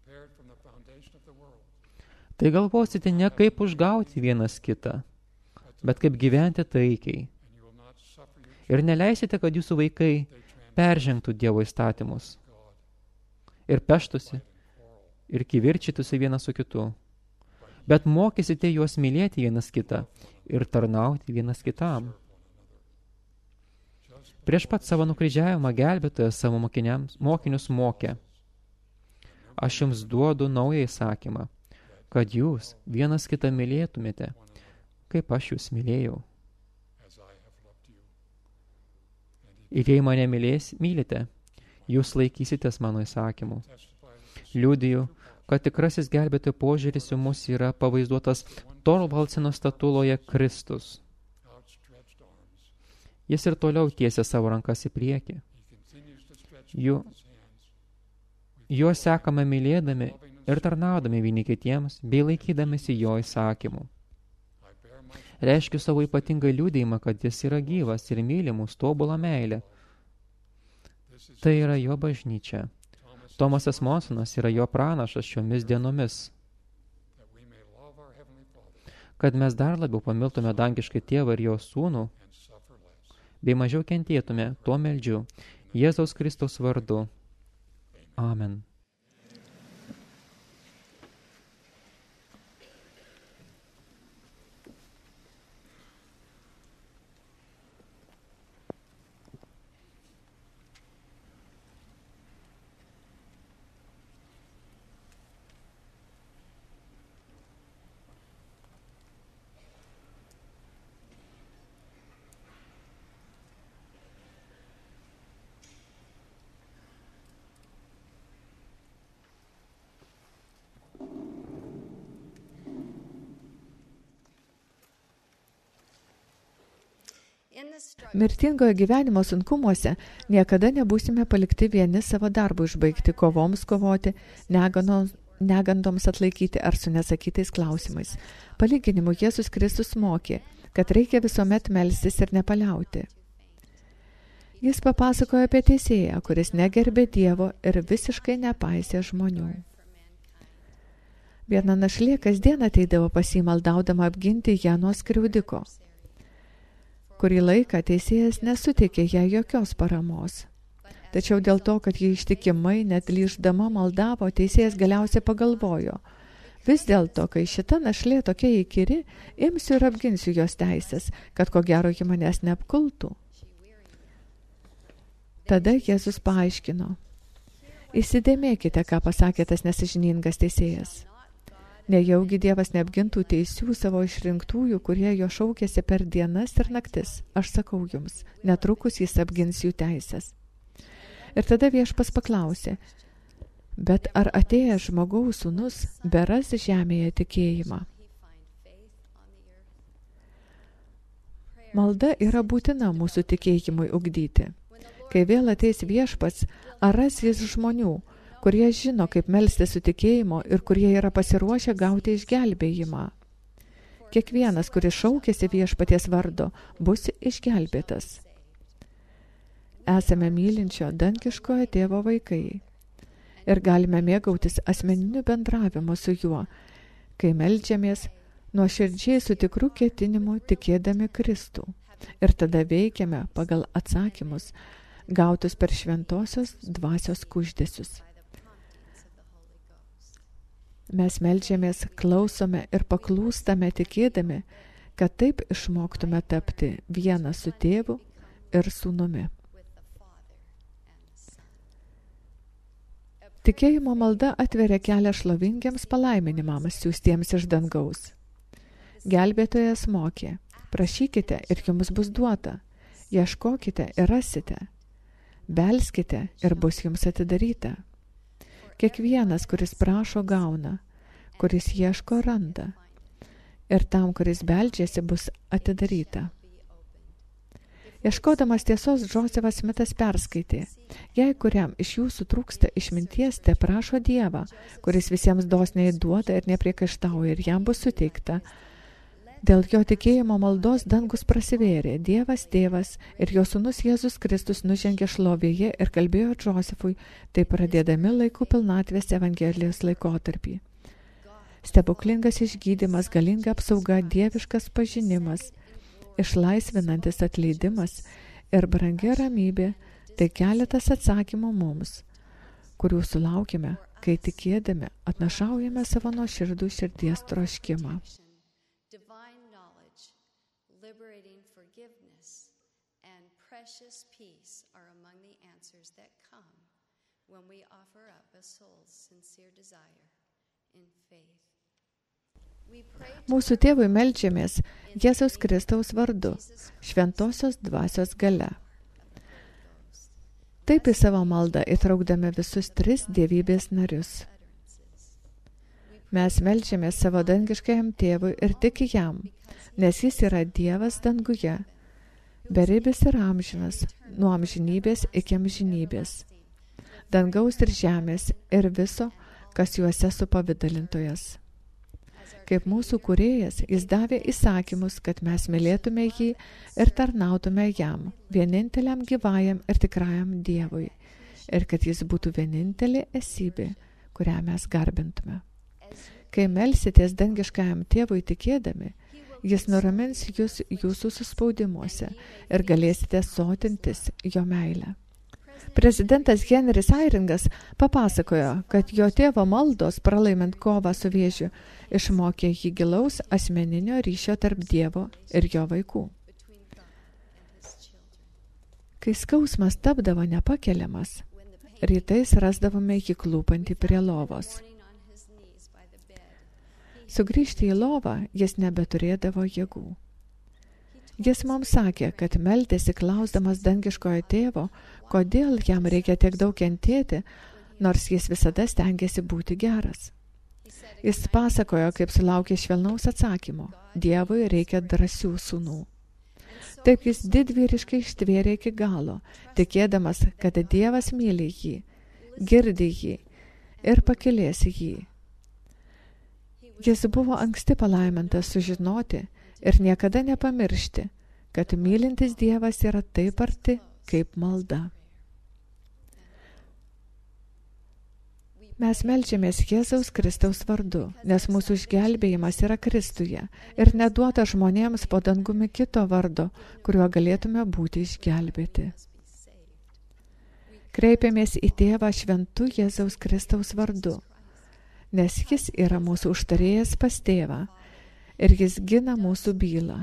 tai galvosite ne kaip užgauti vienas kitą, bet kaip gyventi taikiai. Ir neleisite, kad jūsų vaikai peržengtų Dievo įstatymus ir peštusi, ir kivirčytųsi vienas su kitu, bet mokysite juos mylėti vienas kitą ir tarnauti vienas kitam. Prieš pat savo nukryžiavimą gelbėtojas savo mokiniams, mokinius mokė. Aš jums duodu naują įsakymą, kad jūs vienas kitą mylėtumėte, kaip aš jūs mylėjau. Ir jei mane mylės, mylite, jūs laikysitės mano įsakymų. Liudiju, kad tikrasis gelbėtojo požiūris į mus yra pavaizduotas Torvaldseno statuloje Kristus. Jis ir toliau tiesia savo rankas į priekį. Jų, juo sekame mylėdami ir tarnaudami vieni kitiems, bei laikydamėsi jo įsakymų. Reiškiu savo ypatingą liudijimą, kad jis yra gyvas ir myli mus tobulą meilę. Tai yra jo bažnyčia. Tomasas Monsonas yra jo pranašas šiomis dienomis. Kad mes dar labiau pamiltume dangiškai tėvą ir jo sūnų, bei mažiau kentėtume, tuo meldžiu, Jėzaus Kristaus vardu. Amen. Mirtingojo gyvenimo sunkumuose niekada nebūsime palikti vieni savo darbų išbaigti, kovoms kovoti, neganos, negandoms atlaikyti ar su nesakytais klausimais. Palyginimu Jėzus Kristus mokė, kad reikia visuomet melstis ir nepaliauti. Jis papasakojo apie teisėją, kuris negerbė Dievo ir visiškai nepaisė žmonių. Viena našlė kasdien ateidavo pas jį maldaudama apginti ją nuo skriaudiko. Kurį laiką teisėjas nesuteikė jai jokios paramos. Tačiau dėl to, kad ji ištikimai, net lyždama maldavo, teisėjas galiausiai pagalvojo. Vis dėlto, kai šita našlė tokia įkyri, imsiu ir apginsiu jos teisės, kad ko gero ji manęs neapkultų. Tada Jėzus paaiškino. Įsidėmėkite, ką pasakė tas nesąžiningas teisėjas. Nejaugi Dievas neapgintų teisių savo išrinktųjų, kurie jo šaukėsi per dienas ir naktis. Aš sakau jums, netrukus jis apgins jų teisės. Ir tada Viešpats paklausė, bet ar atėjęs žmogaus sūnus beras žemėje tikėjimą? Malda yra būtina mūsų tikėjimui ugdyti. Kai vėl ateis Viešpats, ar ras jis žmonių, kurie žino, kaip melstis su tikėjimo ir kurie yra pasiruošę gauti išgelbėjimą. Kiekvienas, kuris šaukėsi Viešpaties vardo, bus išgelbėtas. Esame mylinčio dangiškojo tėvo vaikai ir galime mėgautis asmeniniu bendravimu su juo, kai meldžiamės nuoširdžiai su tikru ketinimu tikėdami Kristų ir tada veikiame pagal atsakymus, gautus per šventosios dvasios kuždesius. Mes meldžiamės, klausome ir paklūstame tikėdami, kad taip išmoktume tapti vieną su tėvu ir sūnumi. Tikėjimo malda atveria kelią šlovingiams palaiminimams siųstiems iš dangaus. Gelbėtojas mokė, prašykite ir jums bus duota, ieškokite ir rasite, belskite ir bus jums atidaryta. Kiekvienas, kuris prašo, gauna, kuris ieško, randa, ir tam, kuris beldžiasi, bus atidaryta. Ieškodamas tiesos, Džozefas Smitas perskaitė, jei kuriam iš jūsų trūksta išminties, te prašo Dievą, kuris visiems dosniai duoda ir nepriekaištauja, ir jam bus suteikta. Dėl jo tikėjimo maldos dangus prasivėrė, Dievas tėvas ir jo sūnus Jėzus Kristus nužengė šlovėje ir kalbėjo Džozefui, tai pradėdami laikų pilnatvės Evangelijos laikotarpį. Stebuklingas išgydymas, galinga apsauga, dieviškas pažinimas, išlaisvinantis atleidimas ir brangi ramybė, tai keletas atsakymų mums, kurių sulaukime, kai tikėdami atnašaujame savo nuoširdų širdies troškimą. Liberating forgiveness and precious peace are among the answers that come when we offer up a soul's sincere desire in faith. Mūsų tėvui meldžiamės Jėzaus Kristaus vardu, šventosios dvasios galia. Taip į savo maldą įtraukdame visus tris dievybės narius. Mes meldžiamės savo dangiškajam tėvui ir tik jam, nes jis yra Dievas danguje, beribis ir amžinas, nuo amžinybės iki amžinybės, dangaus ir žemės ir viso, kas juose supavidalintojas. Kaip mūsų kūrėjas, jis davė įsakymus, kad mes mylėtume jį ir tarnautume jam, vieninteliam gyvajam ir tikrajam Dievui, ir kad jis būtų vienintelė esybė, kurią mes garbintume. Kai melsitės dangiškajam tėvui tikėdami, jis nuramins jūs jūsų suspaudimuose ir galėsite sotintis jo meilę. Prezidentas Henris Airingas papasakojo, kad jo tėvo maldos, pralaimint kovą su vėžiu, išmokė jį gilaus asmeninio ryšio tarp Dievo ir jo vaikų. Kai skausmas tapdavo nepakeliamas, rytais rasdavome jį klūpantį prie lovos. Sugrįžti į lovą jis nebeturėdavo jėgų. Jis mums sakė, kad meldėsi klausdamas dangiškojo tėvo, kodėl jam reikia tiek daug kentėti, nors jis visada stengiasi būti geras. Jis pasakojo, kaip sulaukė švelnaus atsakymo, Dievui reikia drąsių sūnų. Taip jis didvyriškai ištvėrė iki galo, tikėdamas, kad Dievas myli jį, girdi jį ir pakylės jį. Jis buvo anksti palaimintas sužinoti ir niekada nepamiršti, kad mylintis Dievas yra taip arti kaip malda. Mes meldžiamės Jėzaus Kristaus vardu, nes mūsų išgelbėjimas yra Kristuje ir neduota žmonėms po dangumi kito vardo, kuriuo galėtume būti išgelbėti. Kreipiamės į Tėvą šventu Jėzaus Kristaus vardu, nes jis yra mūsų užtarėjas pas tėvą ir jis gina mūsų bylą.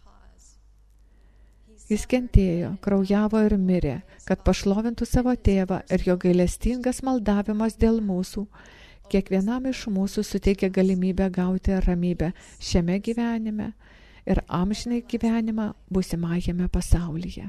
Jis kentėjo, kraujavo ir mirė, kad pašlovintų savo tėvą ir jo gailestingas maldavimas dėl mūsų kiekvienam iš mūsų suteikia galimybę gauti ramybę šiame gyvenime ir amžinai gyvenimą būsimajame pasaulyje.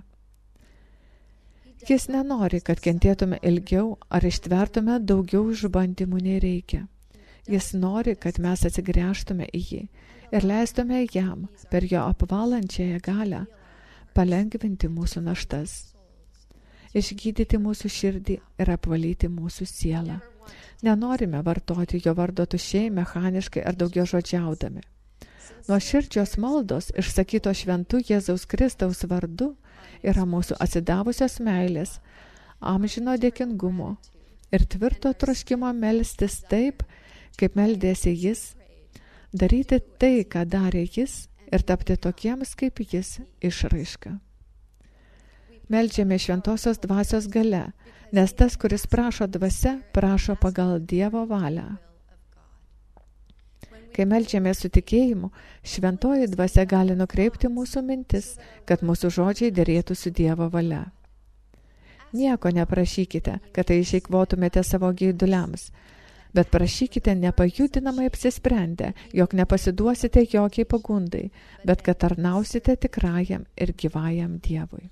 Jis nenori, kad kentėtume ilgiau ar ištvertume daugiau išbandymų nei reikia. Jis nori, kad mes atsigręžtume į jį ir leistume jam per jo apvalančiąją galią palengvinti mūsų naštas, išgydyti mūsų širdį ir apvalyti mūsų sielą. Nenorime vartoti jo vardo tuščiai, mechaniškai ar daugiau žodžiaudami. Nuoširdžios maldos išsakyto šventų Jėzaus Kristaus vardu yra mūsų atsidavusios meilės, amžino dėkingumo ir tvirto troškimo melstis taip, kaip meldėsi jis, daryti tai, ką darė jis ir tapti tokiems kaip jis išraiška. Meldžiame šventosios dvasios gale, nes tas, kuris prašo dvasia, prašo pagal Dievo valią. Kai meldžiame su tikėjimu, šventoji dvasia gali nukreipti mūsų mintis, kad mūsų žodžiai derėtų su Dievo valia. Nieko neprašykite, kad tai išeikvotumėte savo geiduliams, bet prašykite nepajudinamai apsisprendę, jog nepasiduosite jokiai pagundai, bet kad tarnausite tikrajam ir gyvajam Dievui.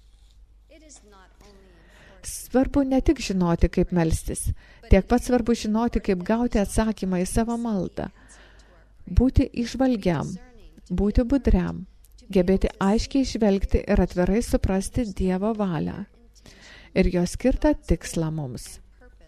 Svarbu ne tik žinoti, kaip melstis, tiek pat svarbu žinoti, kaip gauti atsakymą į savo maldą. Būti išvalgiam, būti budriam, gebėti aiškiai žvelgti ir atvirai suprasti Dievo valią ir jo skirtą tikslą mums.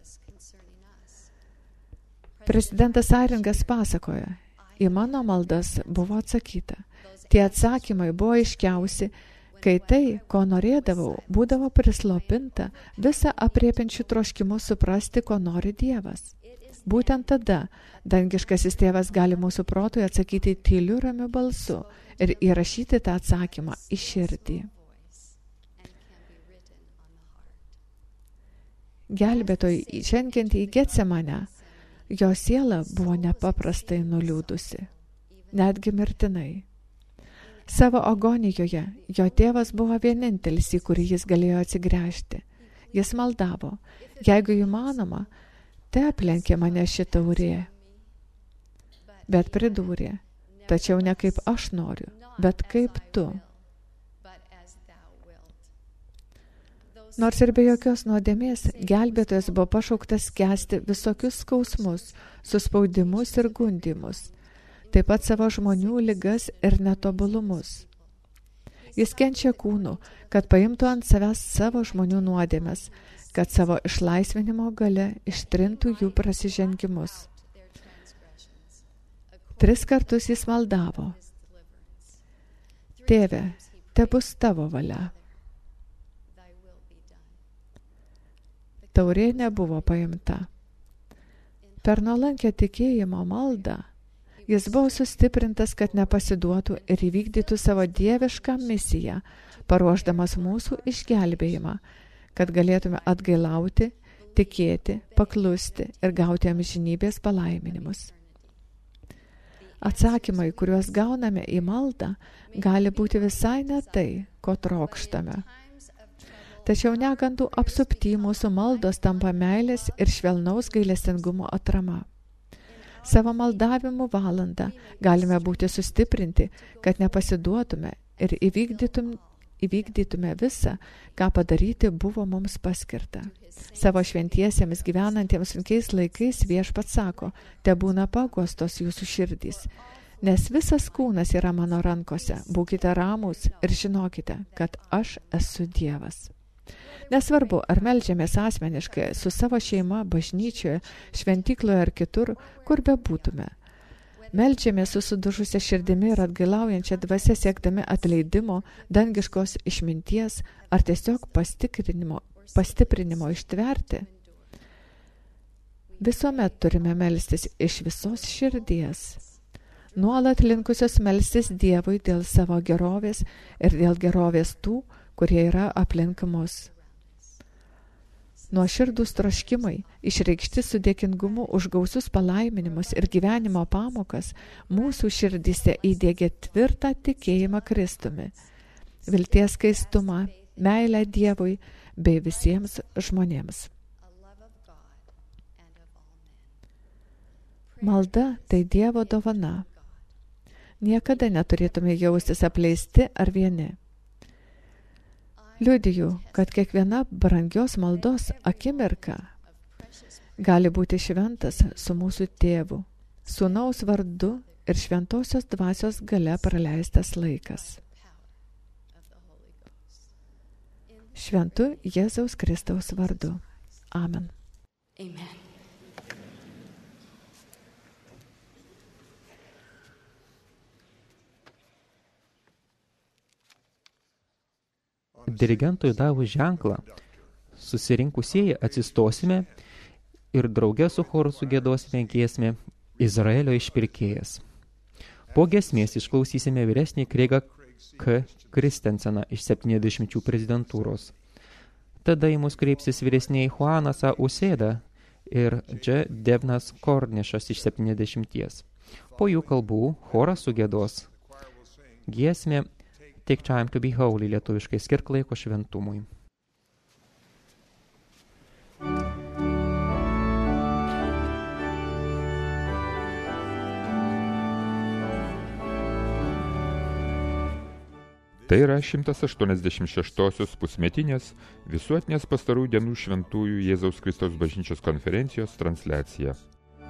Prezidentas Airingas pasakoja, į mano maldas buvo atsakyta. Tie atsakymai buvo aiškiausi, kai tai, ko norėdavau, būdavo prislopinta visą apriepiančių troškimų suprasti, ko nori Dievas. Būtent tada dangiškasis tėvas gali mūsų protui atsakyti tyliu ramiu balsu ir įrašyti tą atsakymą į širdį. Gelbėtojui žengiant į Getsemanę, jo siela buvo nepaprastai nuliūdusi, netgi mirtinai. Savo agonijoje jo tėvas buvo vienintelis, į kurį jis galėjo atsigręžti. Jis maldavo, jeigu įmanoma, tai aplenkė mane ši taurė. Bet pridūrė, tačiau ne kaip aš noriu, bet kaip tu. Nors ir be jokios nuodėmės, gelbėtojas buvo pašauktas kęsti visokius skausmus, suspaudimus ir gundymus, taip pat savo žmonių ligas ir netobulumus. Jis kenčia kūnu, kad paimtų ant savęs savo žmonių nuodėmes, kad savo išlaisvinimo gale ištrintų jų prasižengimus. Tris kartus jis maldavo: Tėve, tebus tavo valia. Taurė nebuvo paimta. Per nuolankę tikėjimo maldą jis buvo sustiprintas, kad nepasiduotų ir įvykdytų savo dievišką misiją, paruošdamas mūsų išgelbėjimą, kad galėtume atgailauti, tikėti, paklusti ir gauti amžinybės palaiminimus. Atsakymai, kuriuos gauname į maldą, gali būti visai ne tai, ko trokštame. Tačiau negandų apsupty mūsų maldos tampa meilės ir švelnaus gailestingumo atrama. Savo maldavimų valandą galime būti sustiprinti, kad nepasiduotume ir įvykdytum, įvykdytume visą, ką padaryti buvo mums paskirta. Savo šventiesiems gyvenantiems sunkiais laikais Viešpats sako, tebūna paguostos jūsų širdys, nes visas kūnas yra mano rankose, būkite ramūs ir žinokite, kad aš esu Dievas. Nesvarbu, ar meldžiamės asmeniškai su savo šeima, bažnyčioje, šventykloje ar kitur, kur bebūtume. Meldžiamės su sudužusia širdimi ir atgailaujančia dvasia siekdami atleidimo, dangiškos išminties ar tiesiog pastikrinimo, pastiprinimo ištverti. Visuomet turime melstis iš visos širdies, nuolat linkusios melstis Dievui dėl savo gerovės ir dėl gerovės tų, kurie yra aplink mus. Nuoširdūs troškimai, išreikšti su dėkingumu už gausius palaiminimus ir gyvenimo pamokas, mūsų širdyse įdiegė tvirtą tikėjimą Kristumi, vilties skaistumą, meilę Dievui bei visiems žmonėms. Malda tai Dievo dovana. Niekada neturėtume jaustis apleisti ar vieni. Liudiju, kad kiekviena brangios maldos akimirka gali būti šventas su mūsų tėvu, sūnaus vardu ir šventosios dvasios galia praleistas laikas. Šventu Jėzaus Kristaus vardu. Amen. Amen. Dirigentui davus ženklą, susirinkusieji atsistosime ir drauge su choru sugėdosime giesmę Izraelio išpirkėjas. Po giesmės išklausysime vyresnį Kreigą K. Kristenseną iš septyniasdešimčių prezidentūros. Tada į mus kreipsis vyresniai Juanas A. Usėda ir Dž. Devnas Kornišas iš septyniasdešimties. Po jų kalbų choras sugėdos giesmę Take Time to be Holy, lietuviškai skirk laiko šventumui. Tai yra šimtas aštuoniasdešimt šeštosios pusmetinės visuotinės pastarųjų dienų šventųjų Jėzaus Kristaus bažnyčios konferencijos transliacija.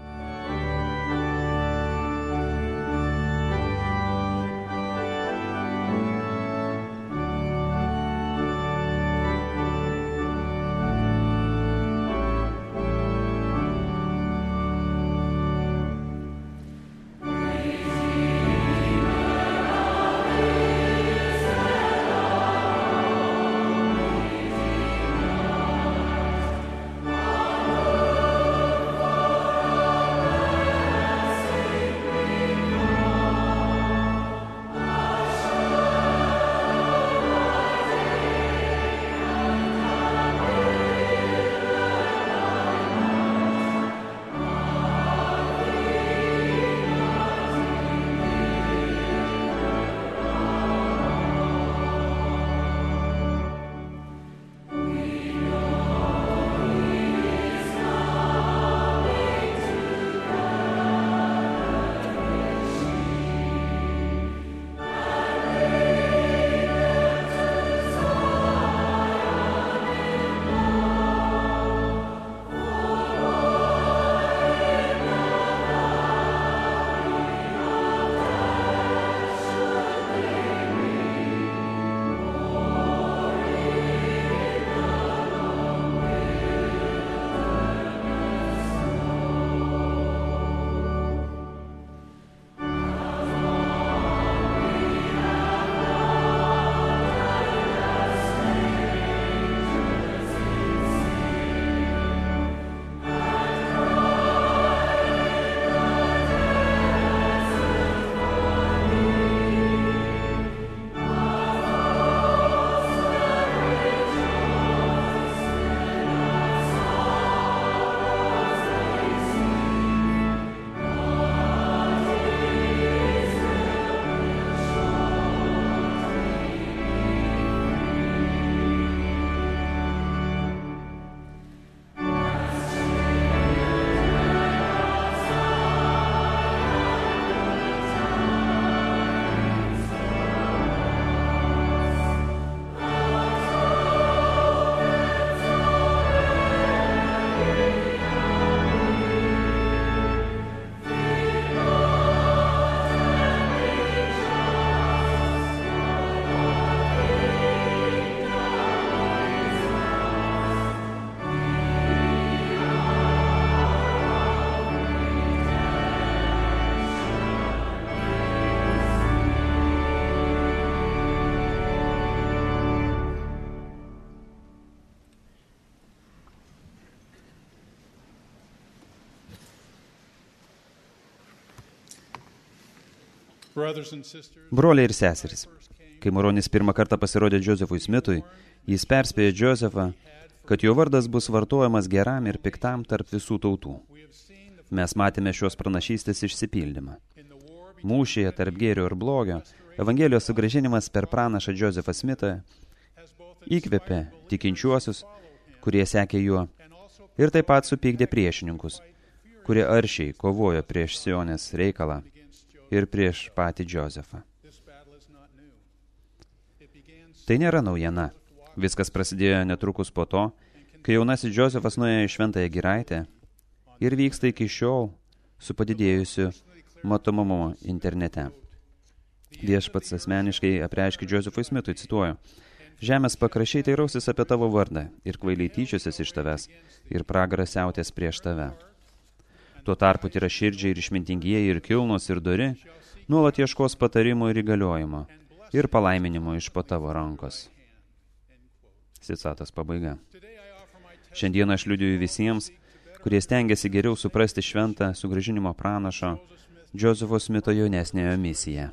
Broliai ir seserys, kai Moronis pirmą kartą pasirodė Džozefui Smitui, jis perspėjo Džozefą, kad jo vardas bus vartojamas geram ir piktam tarp visų tautų. Mes matėme šios pranašystės išsipildymą. Mūšyje tarp gėrio ir blogio, Evangelijos sugrąžinimas per pranašą Džozefą Smitą įkvėpė tikinčiuosius, kurie sekė juo, ir taip pat supykdė priešininkus, kurie aršiai kovojo prieš Sionės reikalą ir prieš patį Džozefą. Tai nėra naujiena. Viskas prasidėjo netrukus po to, kai jaunasis Džozefas nuėjo į Šventąją Giraitę ir vyksta iki šiol su padidėjusiu matomumu internete. Viešpats asmeniškai apreiškė Džozefui Smitui, cituoju, žemės pakraščiai teirausis apie tavo vardą ir kvailiai tyčiosis iš tavęs ir pragaras siautės prieš tave. Tuo tarpu tyra širdžiai ir išmintingieji ir kilnūs ir dori, nuolat ieškos patarimų ir įgaliojimo ir palaiminimo iš po tavo rankos. Citatos pabaiga. Šiandien aš liudijuju visiems, kurie stengiasi geriau suprasti šventą sugrąžinimo pranašo Džozefo Smito jaunesniojo misiją.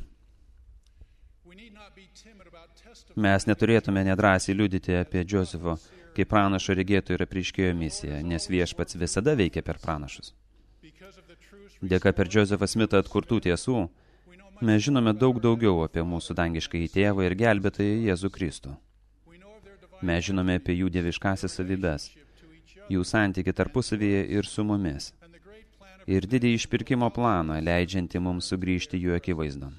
Mes neturėtume nedrąsiai liudyti apie Džozefo kaip pranašo regėtojų ir apreiškėjo misiją, nes viešpats visada veikia per pranašus. Dėka per Džozefą Smitą atkurtų tiesų, mes žinome daug daugiau apie mūsų dangiškąjį tėvą ir gelbėtoją Jėzų Kristų. Mes žinome apie jų dieviškąsias savybes, jų santykį tarpusavyje ir su mumis, ir didį išpirkimo planą, leidžiantį mums sugrįžti jų akivaizdon.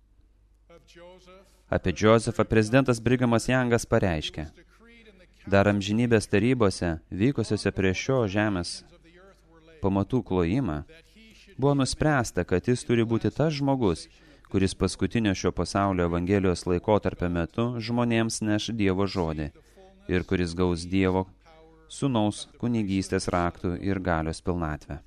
Apie Džozefą prezidentas Brigamas Jangas pareiškė, dar amžinybės tarybose, vykusiose prie šio žemės pamatų klojimą, buvo nuspręsta, kad jis turi būti tas žmogus, kuris paskutinio šio pasaulio Evangelijos laikotarpio metu žmonėms neš Dievo žodį ir kuris gaus Dievo sūnaus kunigystės raktų ir galios pilnatvę.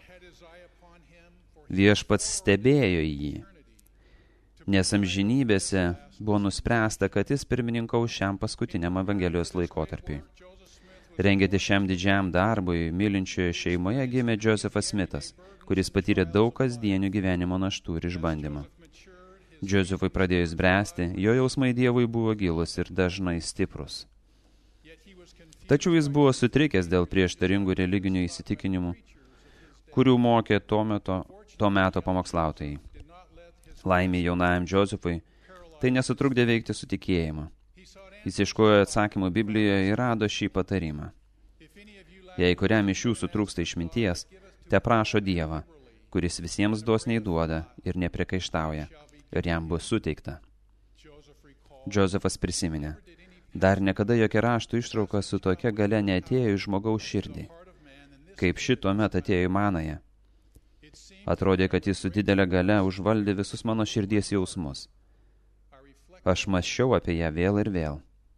Viešpats stebėjo jį, nes amžinybėse buvo nuspręsta, kad jis pirmininkaus šiam paskutiniam Evangelijos laikotarpiui. Rengiantis šiam didžiam darbui, mylinčioje šeimoje gimė Džozefas Smitas, kuris patyrė daug kasdienių gyvenimo naštų ir išbandymą. Džozefui pradėjus bręsti, jo jausmai Dievui buvo gilus ir dažnai stiprus. Tačiau jis buvo sutrikęs dėl prieštaringų religinių įsitikinimų, kurių mokė to meto, to meto pamokslautojai. Laimė jaunajam Džozefui tai nesutrukdė veikti su tikėjimu. Jis ieškojo atsakymų Biblijoje ir rado šį patarimą. Jei kuriam iš jūsų trūksta išminties, te prašo Dievą, kuris visiems dosniai duoda ir nepriekaištauja, ir jam bus suteikta. Džozefas prisiminė, dar niekada jokia raštų ištrauka su tokia galia neatėjo į žmogaus širdį, kaip ši tuomet atėjo į manąją. Atrodė, kad jis su didelė galia užvaldė visus mano širdies jausmus. Aš mąsčiau apie ją vėl ir vėl.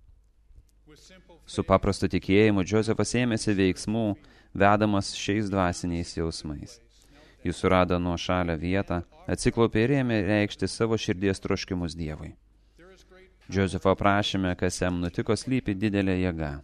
Su paprastu tikėjimu Džozefas ėmėsi veiksmų, vedamas šiais dvasiniais jausmais. Jis surado nuo šalia vietą, atsiklaupė ir ėmė reikšti savo širdies troškimus Dievui. Džozefo aprašyme, kas jam nutiko, slypi didelė jėga.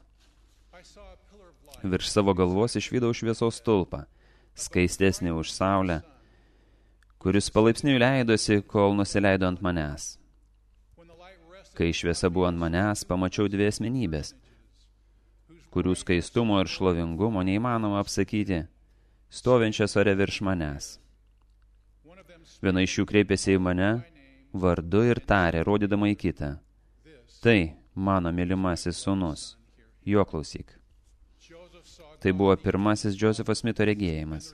Virš savo galvos išvydau šviesos stulpą, skaistesnį už saulę, kuris palaipsniui leidosi, kol nusileido ant manęs. Kai šviesa buvo ant manęs, pamačiau dvi asmenybės, kurių skaistumo ir šlovingumo neįmanoma apsakyti, stovinčias ore virš manęs. Viena iš jų kreipėsi į mane vardu ir tarė, rodydama į kitą. Tai mano mylimasis sūnus, jo klausyk. Tai buvo pirmasis Džozefo Smito regėjimas.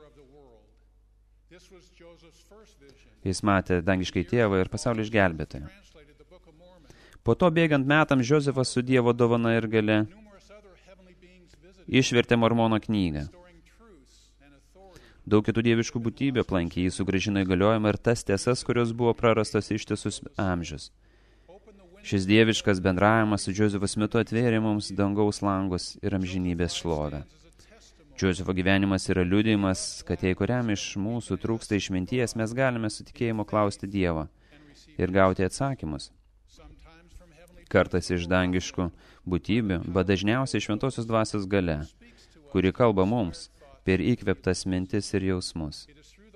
Jis matė dangiškai tėvą ir pasaulio išgelbėtoją. Po to bėgant metams Džozefas su Dievo dovana ir galia išvertė Mormono knygą. Daug kitų dieviškų būtybių aplankė, jį sugrąžino įgaliojimą ir tas tiesas, kurios buvo prarastos ištisus amžius. Šis dieviškas bendravimas su Džozefo Smitu atvėrė mums dangaus langus ir amžinybės šlovę. Džozefo gyvenimas yra liudijimas, kad jei kuriam iš mūsų trūksta išminties, mes galime su tikėjimu klausti Dievą ir gauti atsakymus. Kartais iš dangiškų būtybių, bet dažniausiai šventosios dvasios galia, kuri kalba mums per įkvėptas mintis ir jausmus.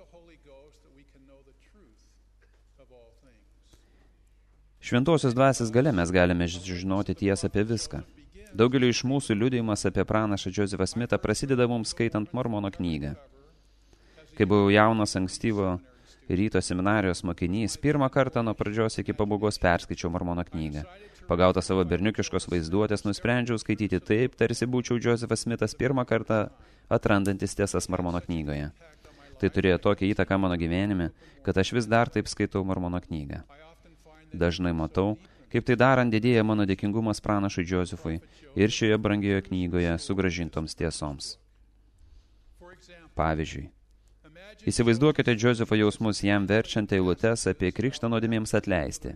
Šventosios dvasios galia mes galime žinoti tiesą apie viską. Daugeliu iš mūsų liudijimas apie pranašą Džozefą Smitą prasideda mums skaitant Mormono knygą. Kai buvau jaunas ankstyvo ryto seminarijos mokinys, pirmą kartą nuo pradžios iki pabaigos perskaičiau Mormono knygą. Pagauta savo berniukiškos vaizduotės, nusprendžiau skaityti taip, tarsi būčiau Joseph Smithas pirmą kartą atrandantis tiesas Mormono knygoje. Tai turėjo tokią įtaką mano gyvenime, kad aš vis dar taip skaitau Mormono knygą. Dažnai matau, kaip tai darant didėja mano dėkingumas pranašui Josephui ir šioje brangioje knygoje sugrąžintoms tiesoms. Pavyzdžiui, įsivaizduokite Josepho jausmus jam verčiant eilutes apie krikštą nuodėmėms atleisti.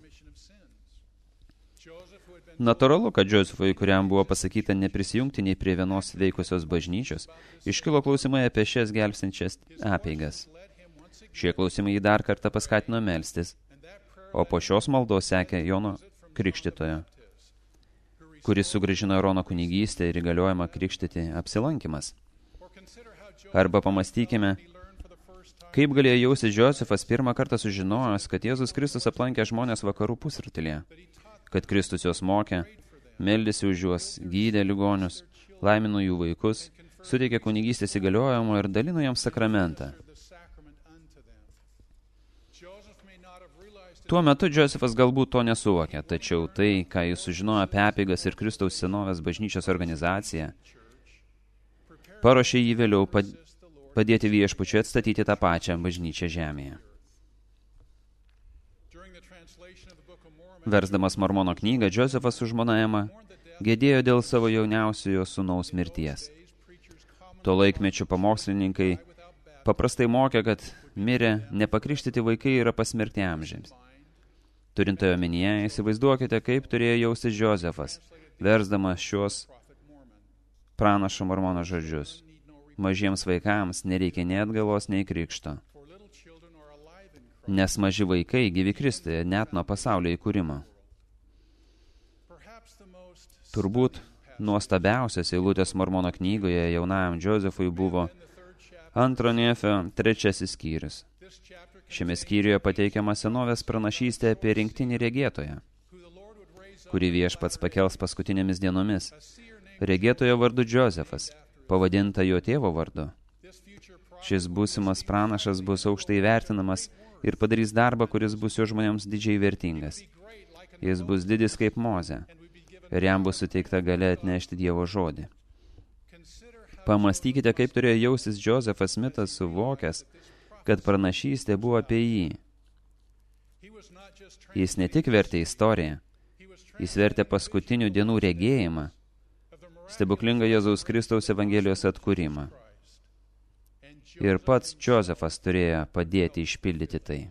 Natūralu, kad Josephui, kuriam buvo pasakyta neprisijungti nei prie vienos veikusios bažnyčios, iškilo klausimai apie šias gelbstinčias apeigas. Šie klausimai jį dar kartą paskatino melstis, o po šios maldos sekė Jono Krikštytojo, kuris sugrąžino Arono kunigystę ir įgaliojimą krikštyti apsilankimas. Arba pamastykime, kaip galėjo jausis Josephas pirmą kartą sužinojęs, kad Jėzus Kristus aplankė žmonės vakarų pusrutulyje, kad Kristus juos mokė, meldėsi už juos, gydė ligonius, laimino jų vaikus, suteikė kunigystės įgaliojimo ir dalino jiems sakramentą. Tuo metu Josephas galbūt to nesuvokė, tačiau tai, ką jis sužinojo apie apeigas ir Kristaus senovės bažnyčios organizaciją, paruošė jį vėliau padėti viešpačiui atstatyti tą pačią bažnyčią žemėje. Versdamas Mormono knygą, Josephas su žmona Ema gedėjo dėl savo jauniausiojo sūnaus mirties. Tuo laikmečiu pamokslininkai paprastai mokė, kad mirę nepakrikštyti vaikai yra pasmerkti amžiams. Turintoje omenyje, įsivaizduokite, kaip turėjo jaustis Josephas, versdamas šios pranašo Mormono žodžius. Mažiems vaikams nereikia nei atgalos, nei krikšto, nes maži vaikai gyvi Kristuje net nuo pasaulio įkūrimo. Turbūt nuostabiausias eilutės Mormono knygoje jaunajam Josephui buvo antro Nefio trečiasis skyrius. Šiame skyriuje pateikiama senovės pranašystė apie rinktinį regėtoją, kurį viešpats pakels paskutinėmis dienomis. Regėtojo vardu Josephas, pavadinta jo tėvo vardu. Šis būsimas pranašas bus aukštai vertinamas ir padarys darbą, kuris bus jo žmonėms didžiai vertingas. Jis bus didis kaip Mozė, ir jam bus suteikta galia atnešti Dievo žodį. Pamastykite, kaip turėjo jaustis Josephas Smithas suvokęs, kad pranašystė buvo apie jį. Jis ne tik vertė istoriją, jis vertė paskutinių dienų regėjimą, stebuklingą Jėzaus Kristaus Evangelijos atkūrimą. Ir pats Josephas turėjo padėti išpildyti tai.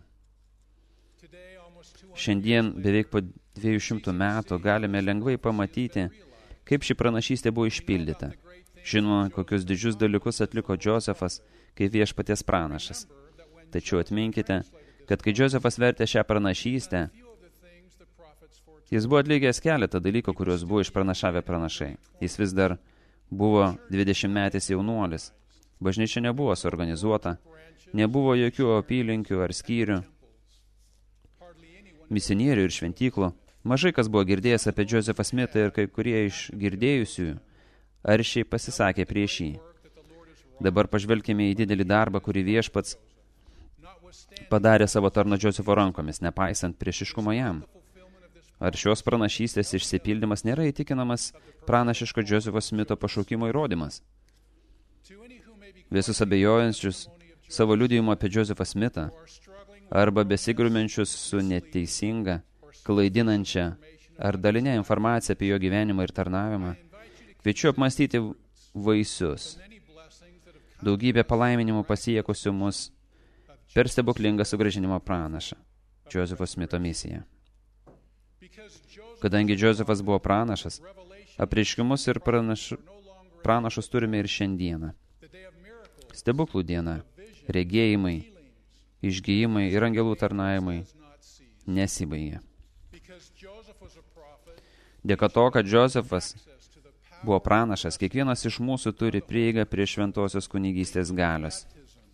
Šiandien, beveik po dviejų šimtų metų, galime lengvai pamatyti, kaip ši pranašystė buvo išpildyta. Žinoma, kokius didžius dalykus atliko Josephas kaip viešpaties pranašas. Tačiau atminkite, kad kai Josephas vertė šią pranašystę, jis buvo atlikęs keletą dalykų, kuriuos buvo išpranašavę pranašai. Jis vis dar buvo dvidešimtmetis jaunuolis. Bažnyčia nebuvo suorganizuota, nebuvo jokių apylinkių ar skyrių, misionierių ir šventyklų. Mažai kas buvo girdėjęs apie Josephą Smithą ir kai kurie iš girdėjusiųjų aršiai pasisakė prieš jį. Dabar pažvelkime į didelį darbą, kurį viešpats padarė savo tarno Josepho rankomis, nepaisant priešiškumo jam. Ar šios pranašystės išsipildymas nėra įtikinamas pranašiško Josepho Smitho pašaukimo įrodymas? Visus abejojančius savo liudijimu apie Josephą Smithą arba besigrumenčius su neteisinga, klaidinančia ar dalinė informacija apie jo gyvenimą ir tarnavimą, kviečiu apmastyti vaisius, daugybę palaiminimų pasiekusių mus per stebuklingą sugrąžinimo pranašą, Josepho Smitho misiją. Kadangi Josephas buvo pranašas, apreiškimus ir pranaš, pranašus turime ir šiandieną. Stebuklų diena, regėjimai, išgijimai ir angelų tarnavimai nesibaigė. Dėka to, kad Josephas buvo pranašas, kiekvienas iš mūsų turi prieigą prie šventosios kunigystės galios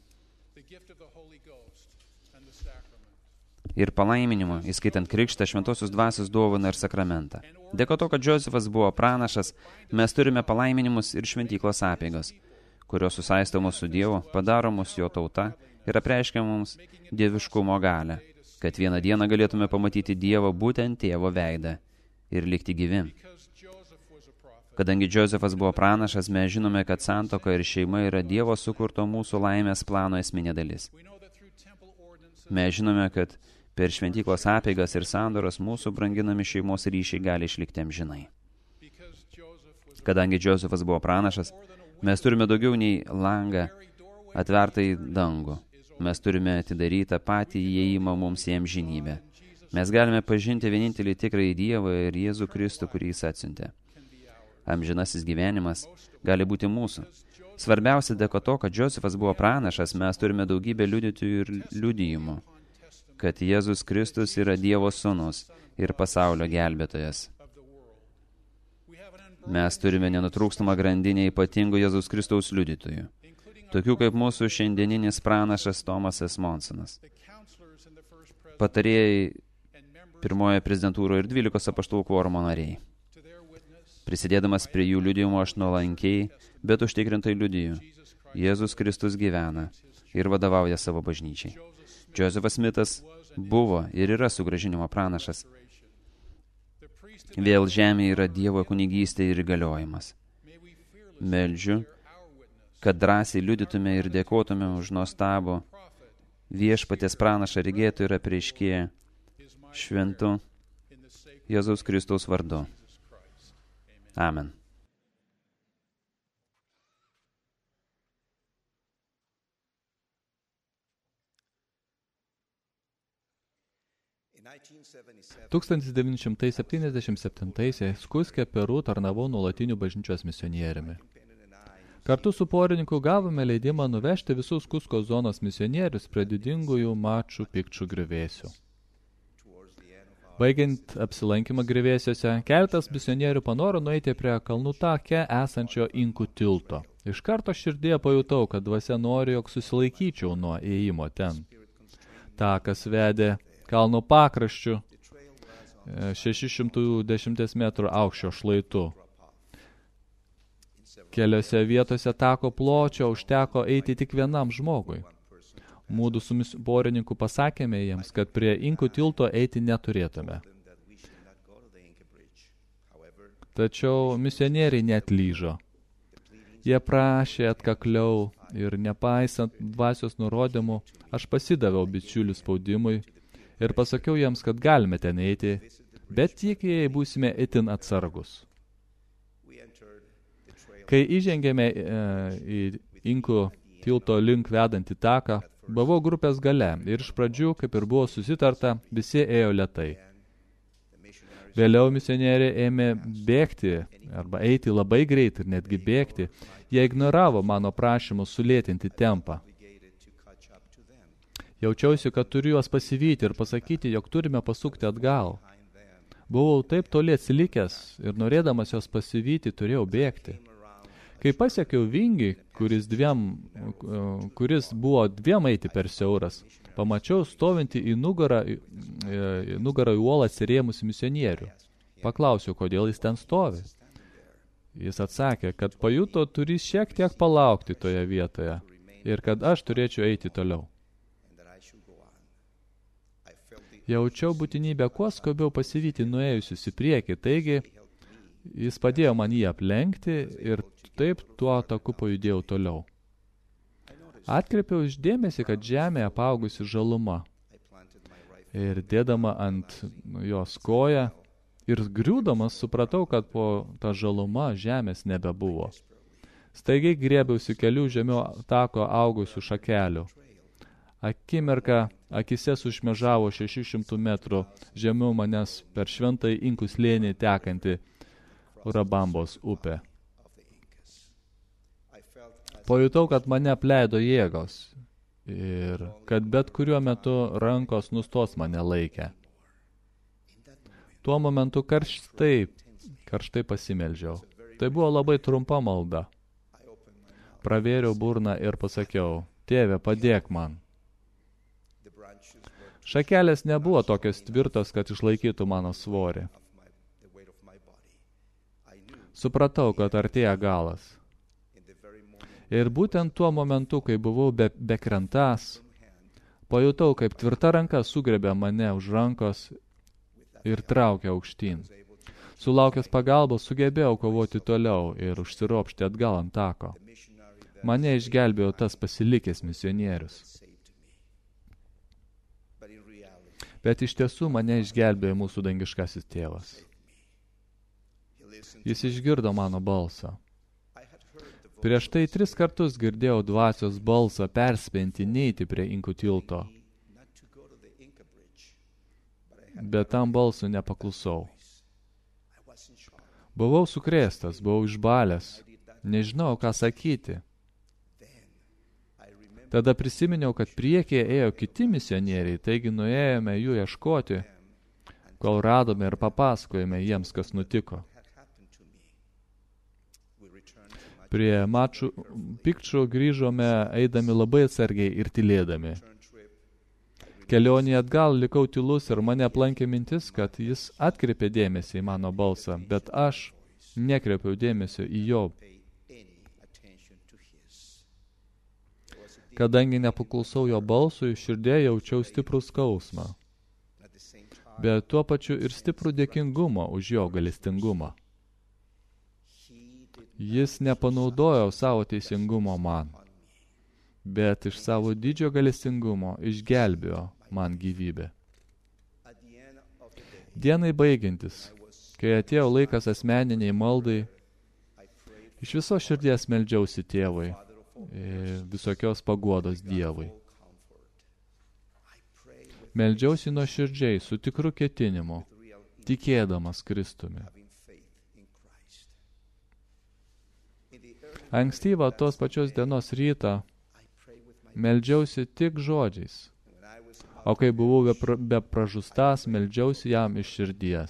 ir palaiminimo, įskaitant krikštą, šventosios dvasios dovaną ir sakramentą. Dėka to, kad Josephas buvo pranašas, mes turime palaiminimus ir šventyklos apeigos, kurios susaisto mūsų Dievo, padaro mus jo tauta ir apreiškia mums dieviškumo galią, kad vieną dieną galėtume pamatyti Dievo būtent tėvo veidą ir likti gyvi. Kadangi Džozefas buvo pranašas, mes žinome, kad santuoka ir šeima yra Dievo sukurto mūsų laimės plano esminė dalis. Mes žinome, kad per šventyklos apeigas ir sandoras mūsų branginami šeimos ryšiai gali išlikti amžinai. Kadangi Džozefas buvo pranašas, mes turime daugiau nei langą atvertą į dangų. Mes turime atidarytą patį įėjimą mums į amžinybę. Mes galime pažinti vienintelį tikrąjį Dievą ir Jėzų Kristų, kurį jis atsiuntė. Amžinasis gyvenimas gali būti mūsų. Svarbiausia, dėka to, kad Džozefas buvo pranašas, mes turime daugybę liudytojų ir liudijimų, kad Jėzus Kristus yra Dievo sūnus ir pasaulio gelbėtojas. Mes turime nenutrūkstamą grandinę ypatingų Jėzus Kristaus liudytojų, tokių kaip mūsų šiandieninis pranašas Tomasas Monsonas, patarėjai pirmoje prezidentūroje ir dvylikos apaštalų kvorumo nariai. Prisidėdamas prie jų liudijimo aš nuolankiai, bet užtikrintai liudiju. Jėzus Kristus gyvena ir vadovauja savo bažnyčiai. Džozefas Smitas buvo ir yra sugrąžinimo pranašas. Vėl žemė yra Dievo kunigystė ir įgaliojimas. Meldžiu, kad drąsiai liudytume ir dėkotume už nuostabų viešpaties pranašą regėtų ir apreiškėją šventu Jėzaus Kristaus vardu. Amen. tūkstantis devyni šimtai septyniasdešimt septintaisiais Kuske, Peru tarnavau nuolatiniu bažnyčios misionieriumi. Kartu su porininku gavome leidimą nuvežti visus Kusko zonos misionierius prie didingųjų Maču Pikču griuvėsių. Baigiant apsilankymą griuvėsiuose, keletas misionierių panoro nueiti prie kalnų take esančio Inkų tilto. Iš karto širdėje pajutau, kad dvasia nori, jog susilaikyčiau nuo ėjimo ten. Takas vedė kalno pakraščių šeši šimtai dešimt metrų aukščio šlaitu. Keliose vietose tako pločio užteko eiti tik vienam žmogui. Mūdu su porininku pasakėme jiems, kad prie Inkų tilto eiti neturėtume. Tačiau misionieriai neatlyžo. Jie prašė atkakliau ir nepaisant dvasios nurodymų, aš pasidaviau bičiulių spaudimui ir pasakiau jiems, kad galime ten eiti, bet tik jei būsime itin atsargus. Kai įžengėme e, į Inkų tilto link vedantį taką, buvau grupės gale ir iš pradžių, kaip ir buvo susitarta, visi ėjo lėtai. Vėliau misionieriai ėmė bėgti arba eiti labai greit ir netgi bėgti. Jie ignoravo mano prašymus sulėtinti tempą. Jaučiausi, kad turiu juos pasivyti ir pasakyti, jog turime pasukti atgal. Buvau taip toli atsilikęs ir norėdamas jos pasivyti turėjau bėgti. Kai pasiekiau vingį, kuris, dviem, kuris buvo dviem eiti per siauras, pamačiau stovinti į nugarą, į nugarą į uolą atsirėmusi misionierių. Paklausiau, kodėl jis ten stovi. Jis atsakė, kad pajuto, turi šiek tiek palaukti toje vietoje ir kad aš turėčiau eiti toliau. Jaučiau būtinybę kuo skubiau pasivyti nuėjusius į priekį, taigi jis padėjo man jį aplenkti ir taip tuo taku pajudėjau toliau. Atkreipiau išdėmesį, kad žemė apaugusi žaluma. Ir dėdama ant jos koją ir griūdamas supratau, kad po tą žalumą žemės nebebuvo. Staigiai griebiausi kelių žemio tako augusių šakelių. Akimirką akise sušmežavo šešių šimtų metrų žemiau manęs per šventąjį Inkų slėnį tekanti Urabambos upė. Pajutau, kad mane apleido jėgos ir kad bet kuriuo metu rankos nustos mane laikę. Tuo momentu karštai, karštai pasimeldžiau. Tai buvo labai trumpa malda. Pravėriau burną ir pasakiau, Tėve, padėk man. Šakelės nebuvo tokios tvirtos, kad išlaikytų mano svorį. Supratau, kad artėja galas. Ir būtent tuo momentu, kai buvau be, bekrentąs, Pajutau, kaip tvirta ranka sugrebė mane už rankos ir traukė aukštyn. Sulaukęs pagalbos sugebėjau kovoti toliau ir užsiropšti atgal ant tako. Mane išgelbėjo tas pasilikęs misionierius. Bet iš tiesų mane išgelbėjo mūsų dangiškasis tėvas. Jis išgirdo mano balsą. Prieš tai tris kartus girdėjau dvasios balsą perspėjantį neiti prie Inkų tilto. Bet tam balsui nepaklusau. Buvau sukrėstas, buvau išbalęs, nežinau, ką sakyti. Tada prisiminiau, kad priekyje ėjo kiti misionieriai, taigi nuėjome jų ieškoti, kol radome ir papasakojome jiems, kas nutiko. Prie Maču Pikču grįžome eidami labai atsargiai ir tylėdami. Kelionėje atgal likau tylus ir mane aplankė mintis, kad jis atkreipė dėmesį į mano balsą, bet aš nekreipiau dėmesio į jo. Kadangi nepaklausau jo balsui, širdėje jaučiau stiprų skausmą, bet tuo pačiu ir stiprų dėkingumą už jo galestingumą. Jis nepanaudojo savo teisingumo man, bet iš savo didžio galestingumo išgelbėjo man gyvybę. Dienai baigiantis, kai atėjo laikas asmeniniai maldai, iš viso širdies meldžiausi tėvui, visokios paguodos Dievui. Meldžiausi nuoširdžiai, su tikru ketinimu, tikėdamas Kristumi. Ankstyvą tos pačios dienos rytą meldžiausi tik žodžiais, o kai buvau bepražustas, meldžiausi jam iš širdies.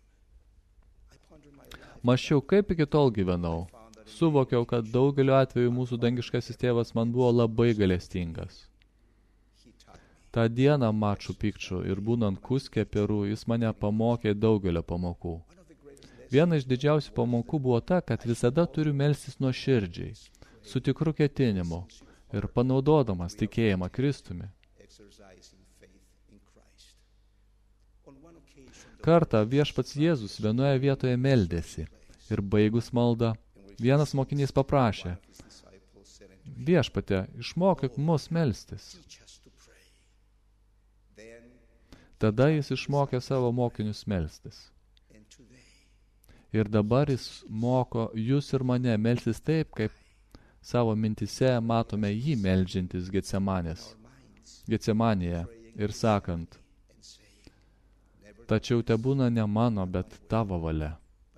Mąsčiau, kaip iki tol gyvenau. Suvokiau, kad daugeliu atveju mūsų dangiškasis tėvas man buvo labai galestingas. Ta dieną Maču Pikču ir būnant Kuske Peru, jis mane pamokė daugelio pamokų. Viena iš didžiausių pamokų buvo ta, kad visada turiu melstis nuoširdžiai, su tikru ketinimu ir panaudodamas tikėjimą Kristumi. Kartą viešpats Jėzus vienoje vietoje meldėsi ir baigus maldą, vienas mokinys paprašė: Viešpatie, išmokyk mus melstis. Tada jis išmokė savo mokinius melstis. Ir dabar jis moko jūs ir mane melstis taip, kaip savo mintise matome jį meldžiantis Getsemanės, Getsemanėje ir sakant: tačiau tebūna ne mano, bet tavo valia.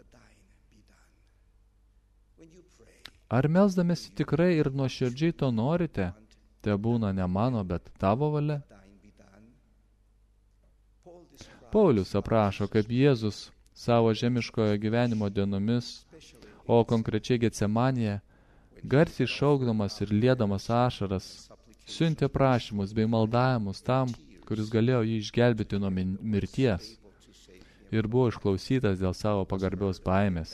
Ar melsdamėsi tikrai ir nuoširdžiai to norite, tebūna ne mano, bet tavo valia? Paulius aprašo, kaip Jėzus savo žemiškojo gyvenimo dienomis, o konkrečiai Getsemanėje, garsiai šaukdamas ir liedamas ašaras, siuntė prašymus bei maldavimus tam, kuris galėjo jį išgelbėti nuo mirties ir buvo išklausytas dėl savo pagarbios baimės.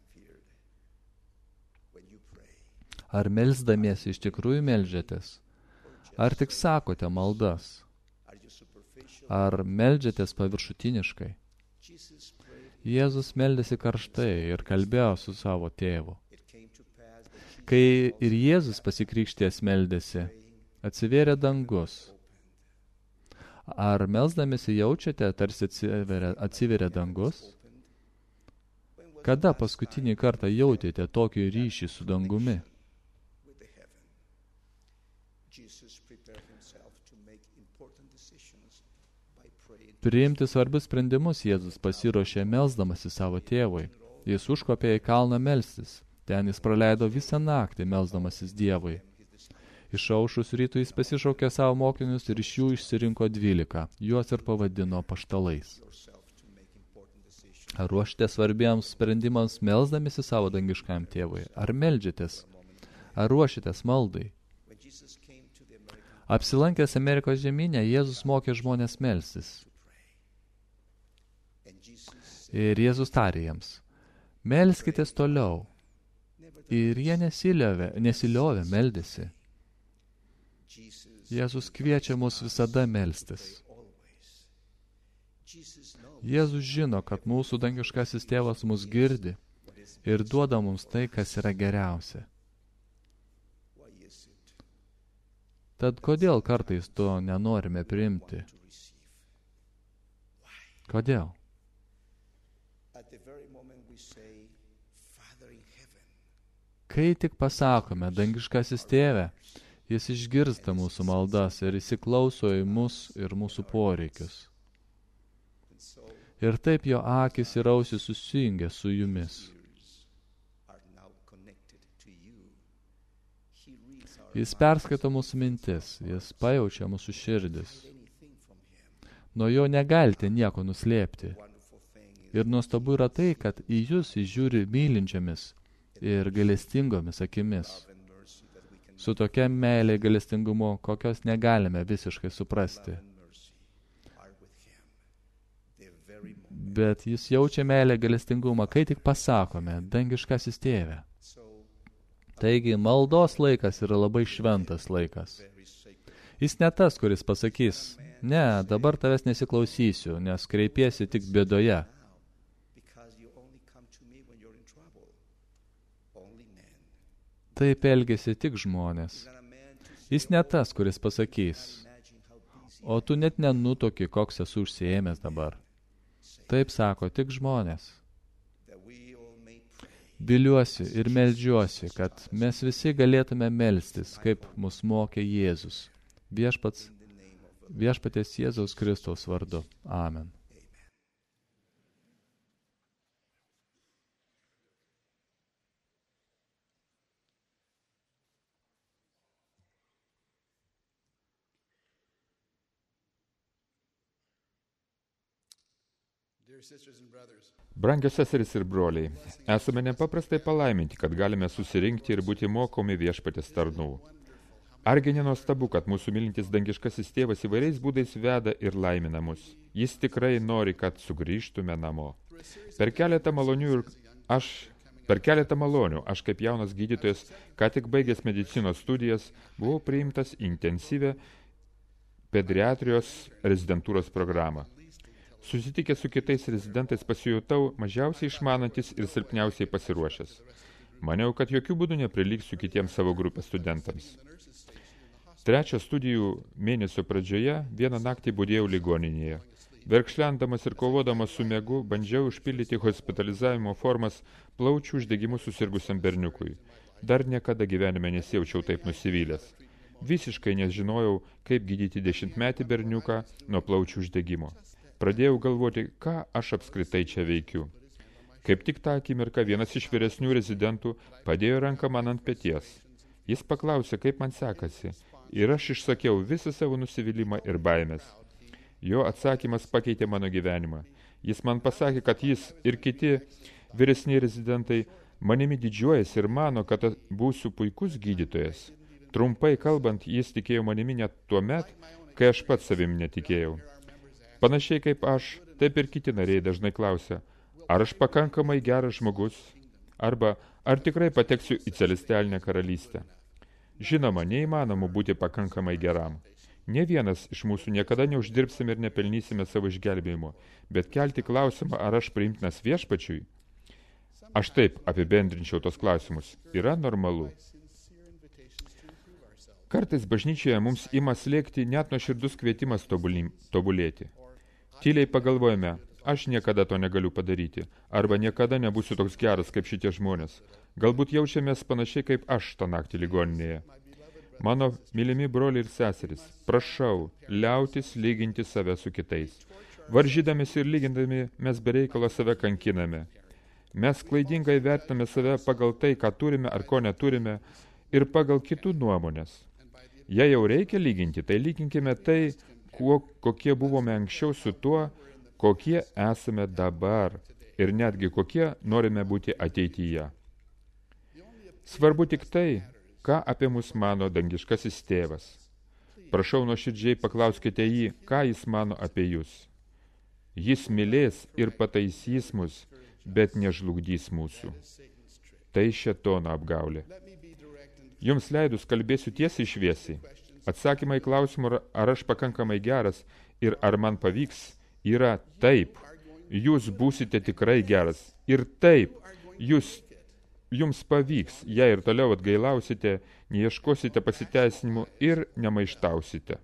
Ar melsdamiesi iš tikrųjų meldžiatės? Ar tik sakote maldas? Ar meldžiatės paviršutiniškai? Jėzus meldėsi karštai ir kalbėjo su savo tėvu. Kai ir Jėzus pasikrikštės meldėsi, atsivėrė dangus. Ar melsdamėsi jaučiate, tarsi atsiveria, atsiveria dangus? Kada paskutinį kartą jautėte tokį ryšį su dangumi? Priimti svarbius sprendimus Jėzus pasiruošė melsdamasi savo tėvui. Jis užkopė į kalną melstis. Ten jis praleido visą naktį melsdamasis Dievui. Išaušus rytų jis pasišaukė savo mokinius ir iš jų išsirinko dvylika. Juos ir pavadino apaštalais. Ar ruošite svarbiems sprendimams melsdamisi savo dangiškam tėvui? Ar meldžiatės? Ar ruošitės maldai? Apsilankęs Amerikos žemyne, Jėzus mokė žmonės melstis. Ir Jėzus tarė jiems: melskitės toliau. Ir jie nesiliovė, nesiliovė meldėsi. Jėzus kviečia mus visada melstis. Jėzus žino, kad mūsų dangiškasis tėvas mus girdi ir duoda mums tai, kas yra geriausia. Tad kodėl kartais to nenorime priimti? Kodėl? Kai tik pasakome, dangiškasis tėve, jis išgirsta mūsų maldas ir įsiklauso į mus ir mūsų poreikius. Ir taip jo akis ir ausis susijungia su jumis. Jis perskaito mūsų mintis, jis pajaučia mūsų širdis. Nuo jo negalite nieko nuslėpti. Ir nuostabu yra tai, kad į jūs įžiūri mylinčiamis ir gailestingomis akimis. Su tokia meilė gailestingumu, kokios negalime visiškai suprasti. Bet jis jaučia meilę gailestingumą, kai tik pasakome, dangiškasis tėve. Taigi, maldos laikas yra labai šventas laikas. Jis ne tas, kuris pasakys, ne, dabar tavęs nesiklausysiu, nes kreipiesi tik bėdoje. Taip elgėsi tik žmonės. Jis ne tas, kuris pasakys, o tu net nenutoki, koks esu užsiėmęs dabar. Taip sako tik žmonės. Viliuosi ir meldžiuosi, kad mes visi galėtume melstis, kaip mus mokė Jėzus. Viešpats, viešpaties Jėzaus Kristaus vardu. Amen. Brangios seserys ir broliai, esame nepaprastai palaiminti, kad galime susirinkti ir būti mokomi viešpatės tarnų. Argi nenuostabu, kad mūsų mylintis dangiškasis tėvas įvairiais būdais veda ir laimina mus. Jis tikrai nori, kad sugrįžtume namo. Per keletą malonių ir aš, per keletą malonių, aš kaip jaunas gydytojas, ką tik baigęs medicinos studijas, buvau priimtas į intensyvę pediatrijos rezidentūros programą. Susitikęs su kitais rezidentais pasijutau mažiausiai išmanantis ir silpniausiai pasiruošęs. Maniau, kad jokių būdų nepriliksiu kitiems savo grupės studentams. Trečią studijų mėnesio pradžioje vieną naktį budėjau ligoninėje. Verkšlendamas ir kovodamas su miegu, bandžiau užpildyti hospitalizavimo formas plaučių uždegimu susirgusiam berniukui. Dar niekada gyvenime nesijaučiau taip nusivylęs. Visiškai nežinojau, kaip gydyti dešimtmetį berniuką nuo plaučių uždegimo. Pradėjau galvoti, ką aš apskritai čia veikiu. Kaip tik tą akimirką vienas iš vyresnių rezidentų padėjo ranką man ant peties. Jis paklausė, kaip man sekasi, ir aš išsakiau visą savo nusivylimą ir baimės. Jo atsakymas pakeitė mano gyvenimą. Jis man pasakė, kad jis ir kiti vyresniai rezidentai manimi didžiuojasi ir mano, kad būsiu puikus gydytojas. Trumpai kalbant, jis tikėjo manimi net tuo met, kai aš pats savim netikėjau. Panašiai kaip aš, taip ir kiti nariai dažnai klausia, ar aš pakankamai geras žmogus, arba ar tikrai pateksiu į celestialinę karalystę. Žinoma, neįmanoma būti pakankamai geram. Ne vienas iš mūsų niekada neuždirbsime ir nepelnysime savo išgelbėjimo, bet kelti klausimą, ar aš priimtinas viešpačiui, aš taip apibendrinčiau tos klausimus, yra normalu. Kartais bažnyčioje mums ima slėgti net nuoširdus kvietimas tobulėti. Tyliai pagalvojame, aš niekada to negaliu padaryti, arba niekada nebūsiu toks geras kaip šitie žmonės. Galbūt jaučiamės panašiai kaip aš tą naktį ligoninėje. Mano mylimi broliai ir seserys, prašau, liautis lyginti save su kitais. Varžydamės ir lygindami mes bereikalo save kankiname. Mes klaidingai vertiname save pagal tai, ką turime ar ko neturime, ir pagal kitų nuomonės. Jei jau reikia lyginti, tai lyginkime tai, kuo, kokie buvome anksčiau su tuo, kokie esame dabar ir netgi kokie norime būti ateityje. Svarbu tik tai, ką apie mus mano dangiškasis tėvas. Prašau nuoširdžiai paklauskite jį, ką jis mano apie jūs. Jis mylės ir pataisys mus, bet nežlugdys mūsų. Tai šėtono apgaulė. Jums leidus kalbėsiu tiesiai šviesiai. Atsakymai klausimų, ar aš pakankamai geras ir ar man pavyks, yra taip. Jūs būsite tikrai geras. Ir taip, jūs, jums pavyks, jei ir toliau atgailausite, neieškosite pasiteisinimų ir nemaištausite.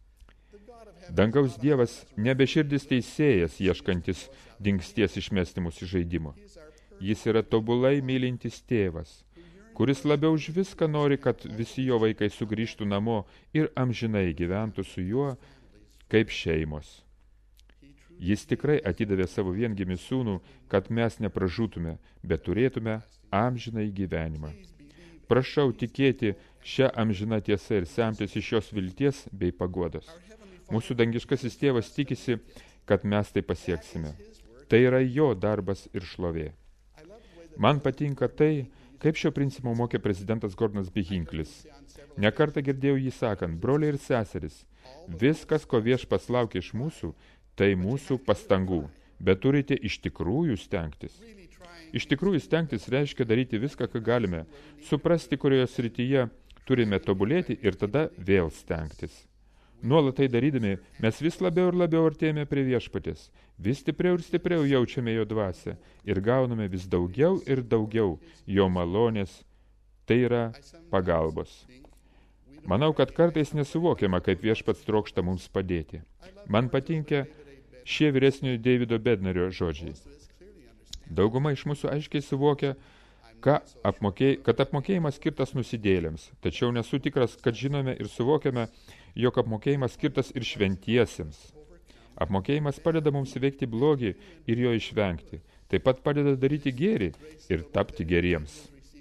Dangaus Dievas nebeširdis teisėjas, ieškantis dingsties išmesti mus iš žaidimo. Jis yra tobulai mylintis tėvas, kuris labiau už viską nori, kad visi jo vaikai sugrįžtų namo ir amžinai gyventų su juo kaip šeimos. Jis tikrai atidavė savo viengimį sūnų, kad mes nepražūtume, bet turėtume amžinai gyvenimą. Prašau tikėti šią amžiną tiesą ir semtis iš šios vilties bei paguodos. Mūsų dangiškasis tėvas tikisi, kad mes tai pasieksime. Tai yra jo darbas ir šlovė. Man patinka tai, kaip šio principo mokė prezidentas Gordonas B. Hinckley's. Nekartą girdėjau jį sakant, broliai ir seseris, viskas, ko Viešpats laukia iš mūsų, tai mūsų pastangų, bet turite iš tikrųjų stengtis. Iš tikrųjų stengtis reiškia daryti viską, ką galime, suprasti, kurioje srityje turime tobulėti ir tada vėl stengtis. Nuolat tai darydami, mes vis labiau ir labiau artėjame prie Viešpaties, vis stipriau ir stipriau jaučiame jo dvasią ir gauname vis daugiau ir daugiau jo malonės, tai yra pagalbos. Manau, kad kartais nesuvokiama, kaip Viešpats trokšta mums padėti. Man patinka šie vyresniojo Davido Bednario žodžiai. Dauguma iš mūsų aiškiai suvokia, ką apmokėj, kad apmokėjimas skirtas nusidėlėms, tačiau nesu tikras, kad žinome ir suvokiame, jog apmokėjimas skirtas ir šventiesiems. Apmokėjimas padeda mums įveikti blogį ir jo išvengti, taip pat padeda daryti gėrį ir tapti geriems.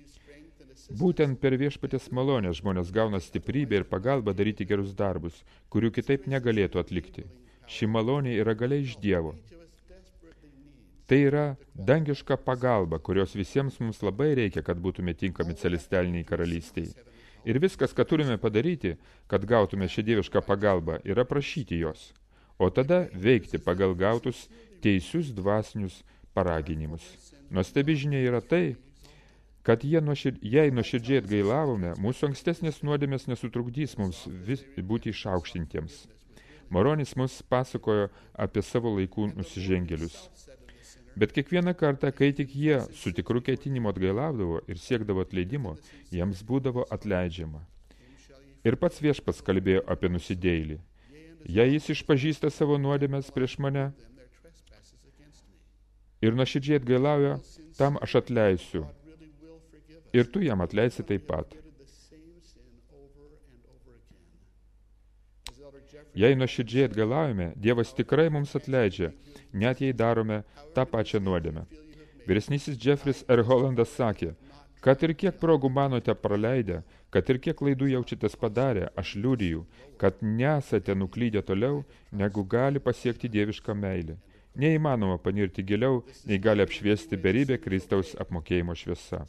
Būtent per Viešpaties malonę žmonės gauna stiprybę ir pagalbą daryti gerus darbus, kurių kitaip negalėtų atlikti. Ši malonė yra galia iš Dievo. Tai yra dangiška pagalba, kurios visiems mums labai reikia, kad būtume tinkami celestialiniai karalystiai. Ir viskas, ką turime padaryti, kad gautume šią dievišką pagalbą, yra prašyti jos, o tada veikti pagal gautus teisius dvasinius paraginimus. Nuostabi žinia yra tai, kad jie nuošir... jei nuoširdžiai atgailavome, mūsų ankstesnės nuodėmės nesutrukdys mums vis... būti išaukštintiems. Moronis mums pasakojo apie savo laikų nusižengėlius. Bet kiekvieną kartą, kai tik jie su tikru ketinimu atgailavdavo ir siekdavo atleidimo, jiems būdavo atleidžiama. Ir pats Viešpats kalbėjo apie nusidėjėlį. Jei jis išpažįsta savo nuodėmes prieš mane ir nuoširdžiai atgailauja, tam aš atleisiu. Ir tu jam atleisi taip pat. Jei nuoširdžiai atgailaujame, Dievas tikrai mums atleidžia, net jei darome tą pačią nuodėmę. Vyresnysis Jeffris R. Hollandas sakė, kad ir kiek progų manote praleidę, kad ir kiek klaidų jaučiatės padarę, aš liudiju, kad nesate nuklydę toliau, negu gali pasiekti dievišką meilę. Neįmanoma panirti giliau, nei gali apšviesti beribę Kristaus apmokėjimo šviesa.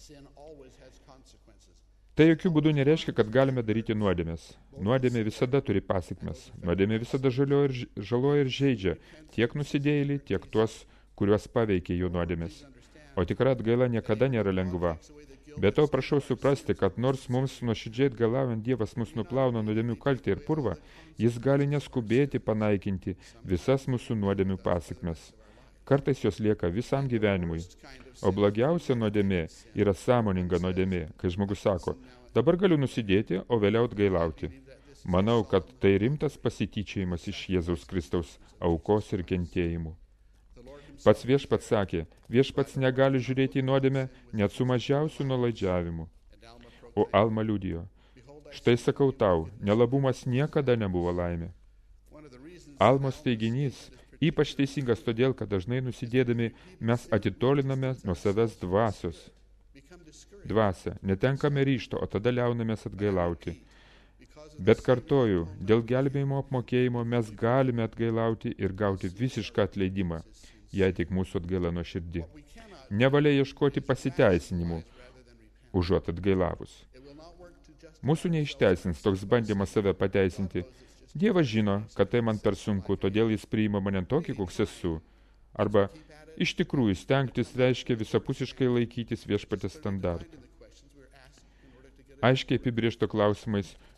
Tai jokių būdų nereiškia, kad galime daryti nuodėmės. Nuodėmė visada turi pasekmes. Nuodėmė visada žaloja ir, žaloja ir žaidžia tiek nusidėjėlį, tiek tuos, kuriuos paveikia jų nuodėmės. O tikra atgaila niekada nėra lengva. Be to prašau suprasti, kad nors mums nuoširdžiai atgailaujant Dievas mus nuplauna nuodėmių kaltę ir purvą, jis gali neskubėti panaikinti visas mūsų nuodėmių pasekmes. Kartais jos lieka visam gyvenimui. O blogiausia nuodėmė yra sąmoninga nuodėmė, kai žmogus sako, dabar galiu nusidėti, o vėliau atgailauti. Manau, kad tai rimtas pasityčiojimas iš Jėzaus Kristaus aukos ir kentėjimų. Pats Viešpats sakė, Viešpats negali žiūrėti į nuodėmę net su mažiausiu nuolaidžiavimu. O Alma liudijo, štai sakau tau, nelabumas niekada nebuvo laimė. Almos teiginys ypač teisingas todėl, kad dažnai nusidėdami mes atitoliname nuo savęs dvasios. Dvasia, netenkame ryžto, o tada liaunamės atgailauti. Bet kartoju, dėl gelbėjimo apmokėjimo mes galime atgailauti ir gauti visišką atleidimą, jei tik mūsų atgaila nuoširdi. Nevalia ieškoti pasiteisinimų, užuot atgailavus. Mūsų neišteisins toks bandymas save pateisinti. Dievas žino, kad tai man per sunku, todėl jis priima mane tokį, koks esu. Arba iš tikrųjų stengtis reiškia visapusiškai laikytis Viešpaties standartų. Aiškiai apibrėžto klausimais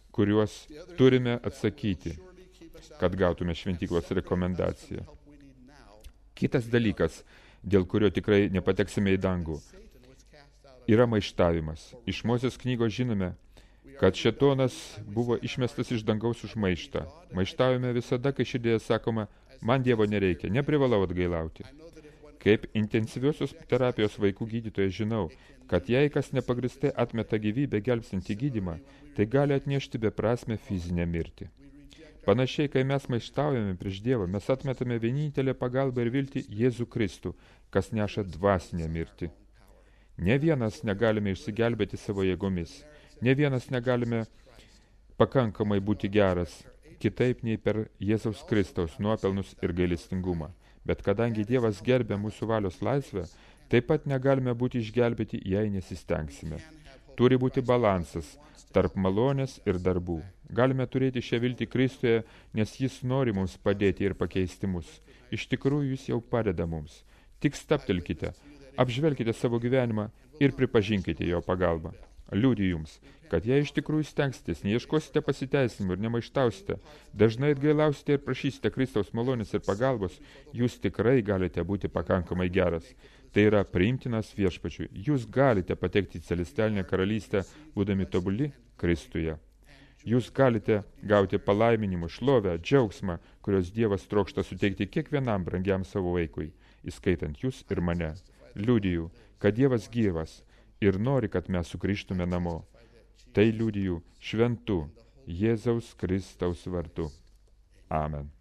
kuriuos turime atsakyti, kad gautume šventyklos rekomendaciją. Kitas dalykas, dėl kurio tikrai nepateksime į dangų, yra maištavimas. Iš Mozės knygos žinome, kad šėtonas buvo išmestas iš dangaus už maištą. Maištavome visada, kai širdėje sakoma, man Dievo nereikia, neprivalau atgailauti. Kaip intensyviosios terapijos vaikų gydytojas žinau, kad jei kas nepagristai atmeta gyvybę gelbstintį gydymą, tai gali atnešti beprasmę fizinę mirtį. Panašiai, kai mes maištaujame prieš Dievą, mes atmetame vienintelę pagalbą ir viltį Jėzų Kristų, kas neša dvasinę mirtį. Ne vienas negalime išsigelbėti savo jėgomis, ne vienas negalime pakankamai būti geras, kitaip nei per Jėzaus Kristaus nuopelnus ir gailestingumą. Bet kadangi Dievas gerbia mūsų valios laisvę, taip pat negalime būti išgelbėti, jei nesistengsime. Turi būti balansas tarp malonės ir darbų. Galime turėti šią viltį Kristuje, nes Jis nori mums padėti ir pakeisti mus. Iš tikrųjų, Jis jau padeda mums. Tik stabtelkite, apžvelkite savo gyvenimą ir pripažinkite jo pagalbą. Liudiju jums, kad jei iš tikrųjų stengsitės, neieškosite pasiteisinimų ir nemaištausite, dažnai atgailausite ir prašysite Kristaus malonės ir pagalbos, jūs tikrai galite būti pakankamai geras. Tai yra priimtinas viešpačiui. Jūs galite patekti į celestialinę karalystę, būdami tobuli Kristuje. Jūs galite gauti palaiminimų, šlovę, džiaugsmą, kurios Dievas trokšta suteikti kiekvienam brangiam savo vaikui, įskaitant jūs ir mane. Liudiju, kad Dievas gyvas ir nori, kad mes sugrįžtume namo. Tai liudiju šventu Jėzaus Kristaus vardu. Amen.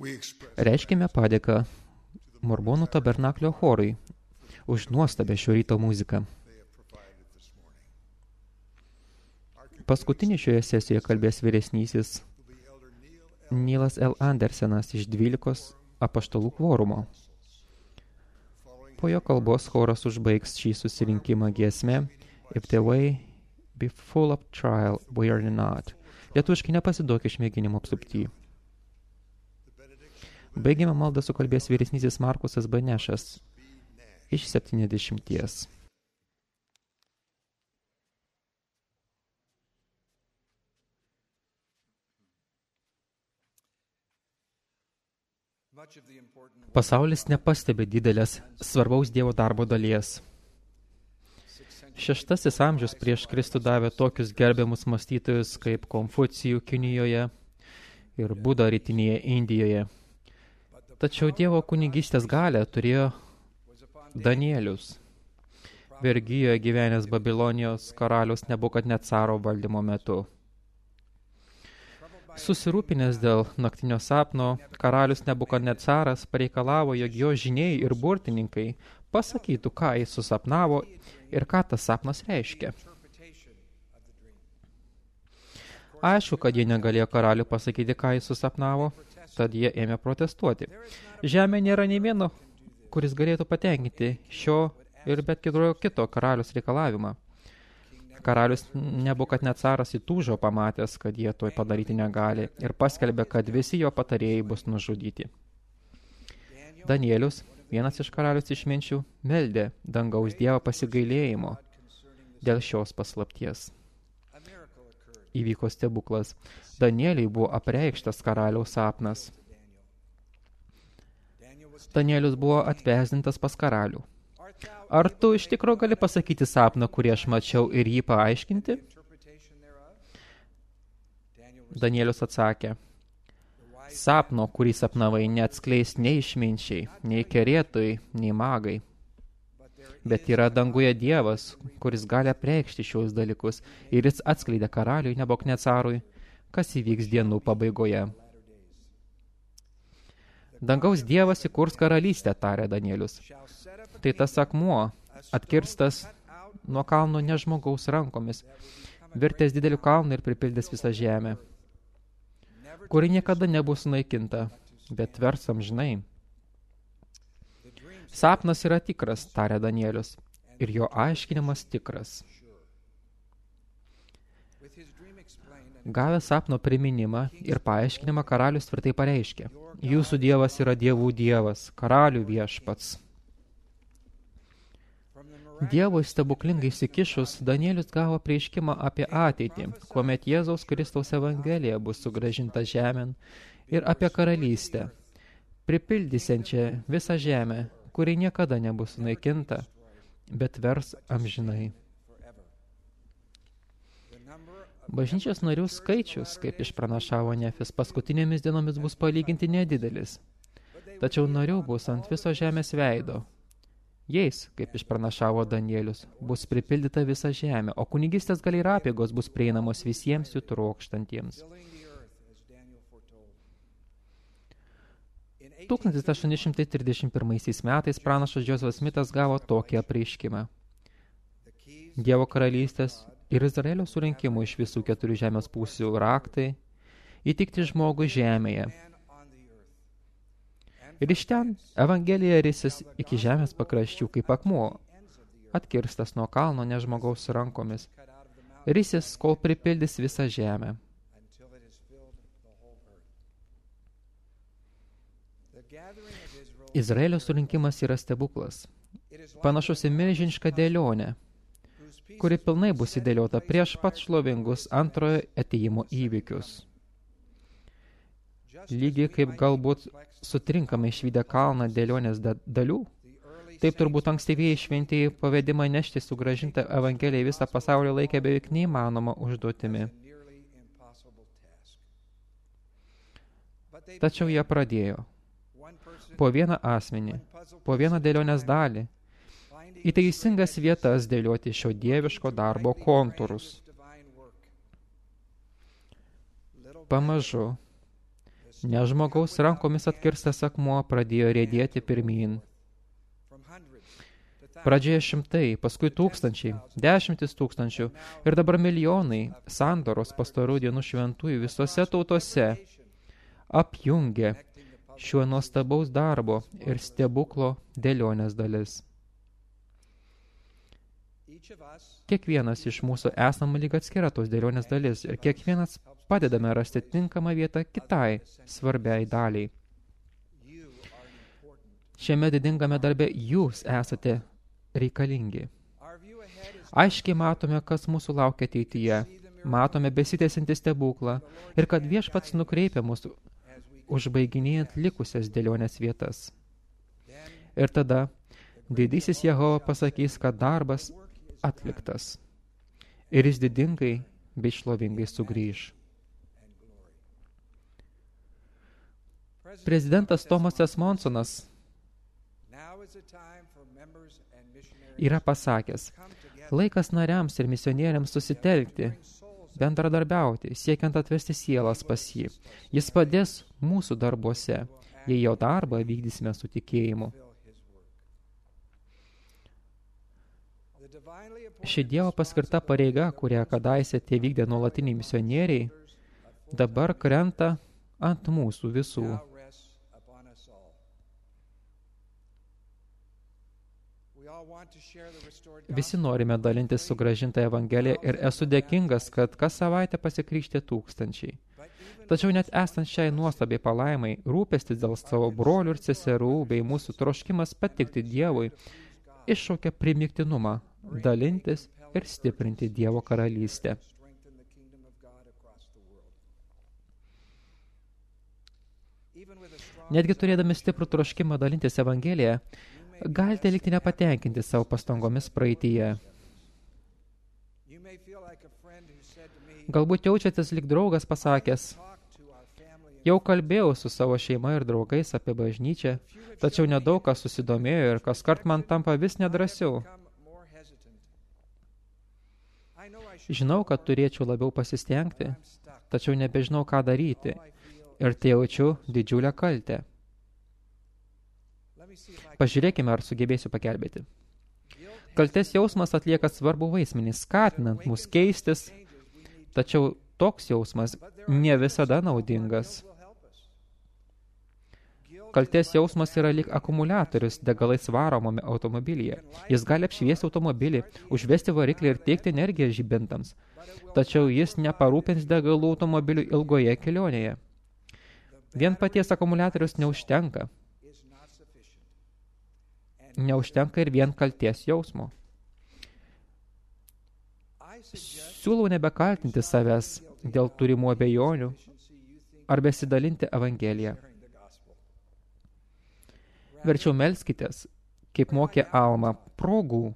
Reiškime padėką Mormonų tabernaklio chorui už nuostabę šio ryto muziką. Paskutinį šioje sesijoje kalbės vyresnysis Nilas L. Andersenas iš dvylikos apaštalų kvorumo. Po jo kalbos choras užbaigs šį susirinkimą giesmę If the way be full of trial, we are not. Lietuviškai nepasiduok išmėginimo apsupty. Baigėme maldą sukalbės vyresnysis Markusas Banešas iš septyniasdešimties. Pasaulis nepastebi didelės svarbaus Dievo darbo dalies. Šeštasis amžius prieš Kristų davė tokius gerbiamus mąstytojus kaip Konfucijų Kinijoje ir Buda rytinėje Indijoje. Tačiau Dievo kunigystės galę turėjo Danielius, vergijoje gyvenęs Babilonijos karalius Nebukadnecaro valdymo metu. Susirūpinęs dėl naktinio sapno, karalius Nebukadnecaras pareikalavo, jog jo žiniai ir burtininkai pasakytų, ką jis susapnavo ir ką tas sapnas reiškia. Aišku, kad jie negalėjo karaliui pasakyti, ką jis susapnavo, tad jie ėmė protestuoti. Žemė nėra nei vieno, kuris galėtų patenkinti šio ir bet kito, kito karalius reikalavimą. Karalius Nebukadnecaras įtūžo pamatęs, kad jie to padaryti negali ir paskelbė, kad visi jo patarėjai bus nužudyti. Danielius, vienas iš karalius išminčių, meldė dangaus Dievo pasigailėjimo dėl šios paslapties. Įvyko stebuklas. Danieliui buvo apreikštas karaliaus sapnas. Danielius buvo atvesdintas pas karalių. Ar tu iš tikro gali pasakyti sapną, kurį aš mačiau, ir jį paaiškinti? Danielius atsakė, sapno, kurį sapnavai, neatskleis nei išminčiai, nei kerėtojai, nei magai. Bet yra danguje Dievas, kuris gali apreikšti šios dalykus, ir jis atskleidė karaliui Nebukadnecarui, kas įvyks dienų pabaigoje. Dangaus Dievas įkurs karalystę, tarė Danielius. Tai tas akmuo, atkirstas nuo kalno ne žmogaus rankomis, virtęs dideliu kalnu ir pripildęs visą žemę, kuri niekada nebus sunaikinta, bet vers amžinai. Sapnas yra tikras, tarė Danielius, ir jo aiškinimas tikras. Gavęs sapno priminimą ir paaiškinimą, karalius tvirtai pareiškė, jūsų Dievas yra dievų Dievas, karalių viešpats. Dievui stebuklingai įsikišus, Danielius gavo prieiškimą apie ateitį, kuomet Jėzaus Kristaus evangelija bus sugrąžinta žemėn, ir apie karalystę, pripildysiančią visą žemę, kuri niekada nebus sunaikinta, bet vers amžinai. Bažnyčios narių skaičius, kaip išpranašavo Nefis, paskutinėmis dienomis bus palyginti nedidelis, tačiau narių bus ant viso žemės veido. Jais, kaip išpranašavo Danielius, bus pripildyta visa žemė, o kunigystės galiai ir apeigos bus prieinamos visiems jų trokštantiems. tūkstantis aštuoni šimtai trisdešimt pirmaisiais metais pranašas Joseph Smithas gavo tokį apreiškimą. Dievo karalystės ir Izraelio surinkimų iš visų keturių žemės pusių raktai įtikti žmogų žemėje. Ir iš ten Evangelija risis iki žemės pakraščių kaip akmuo, atkirstas nuo kalno ne žmogaus rankomis. Risis, kol pripildys visą žemę. Izraelio surinkimas yra stebuklas, panašus į milžinišką dėlionę, kuri pilnai bus įdėliota prieš pat šlovingus antrojo atėjimo įvykius. Lygiai kaip galbūt sutrinkame išvydę kalną dėlionės dalių, taip turbūt ankstyvieji šventieji pavedimą nešti sugrąžintą Evangeliją į visą pasaulį laikė beveik neįmanoma užduotimi. Tačiau jie pradėjo. Po vieną asmenį, po vieną dėlionės dalį, į teisingas vietas dėlioti šio dieviško darbo kontūrus. Pamažu, Ne žmogaus rankomis atkirstas akmuo pradėjo riedėti pirmyn. Pradžioje šimtai, paskui tūkstančiai, dešimtis tūkstančių ir dabar milijonai sandoros pastarų dienų šventųjų visose tautose apjungia šiuo nuostabaus darbo ir stebuklo dėlionės dalis. Kiekvienas iš mūsų esame lyg atskira tos dėlionės dalis ir kiekvienas padedame rasti tinkamą vietą kitai svarbiai daliai. Šiame didingame darbe jūs esate reikalingi. Aiškiai matome, kas mūsų laukia ateityje. Matome besitęsiantį stebuklą ir kad viešpats nukreipia mūsų užbaiginėjant likusias dėlionės vietas. Ir tada didysis Jehova pasakys, kad darbas atliktas ir jis didingai bei šlovingai sugrįž. Prezidentas Tomasas Monsonas yra pasakęs, laikas nariams ir misionieriams susitelkti, bendradarbiauti, siekiant atvesti sielas pas jį. Jis padės mūsų darbuose, jei jo darbą vykdysime su tikėjimu. Ši Dievo paskirta pareiga, kurią kadaise tie vykdė nuolatiniai misionieriai, dabar krenta ant mūsų visų. Visi norime dalintis sugrąžintą Evangeliją ir esu dėkingas, kad kas savaitę pasikrikštė tūkstančiai. Tačiau net esant šiai nuostabiai palaimai, rūpestis dėl savo brolių ir seserų bei mūsų troškimas patikti Dievui iššaukia primygtinumą dalintis ir stiprinti Dievo karalystę. Netgi turėdami stiprų troškimą dalintis Evangeliją, galite likti nepatenkinti savo pastangomis praeityje. Galbūt jaučiatės lyg draugas pasakęs, jau kalbėjau su savo šeima ir draugais apie bažnyčią, tačiau nedaug kas susidomėjo ir kaskart man tampa vis nedrasiau. Žinau, kad turėčiau labiau pasistengti, tačiau nebežinau, ką daryti ir tai jaučiu didžiulę kaltę. Pažiūrėkime, ar sugebėsiu pagelbėti. Kaltės jausmas atlieka svarbų vaidmenį, skatinant mus keistis, tačiau toks jausmas ne visada naudingas. Kaltės jausmas yra lyg akumuliatorius degalais varomame automobilyje. Jis gali apšviesti automobilį, užvesti variklį ir teikti energiją žibintams, tačiau jis neparūpins degalų automobilių ilgoje kelionėje. Vien paties akumuliatorius neužtenka. Neužtenka ir vien kalties jausmo. Siūlau nebekaltinti savęs dėl turimų abejonių ar besidalinti Evangeliją. Verčiau melskitės, kaip mokė Alma, progų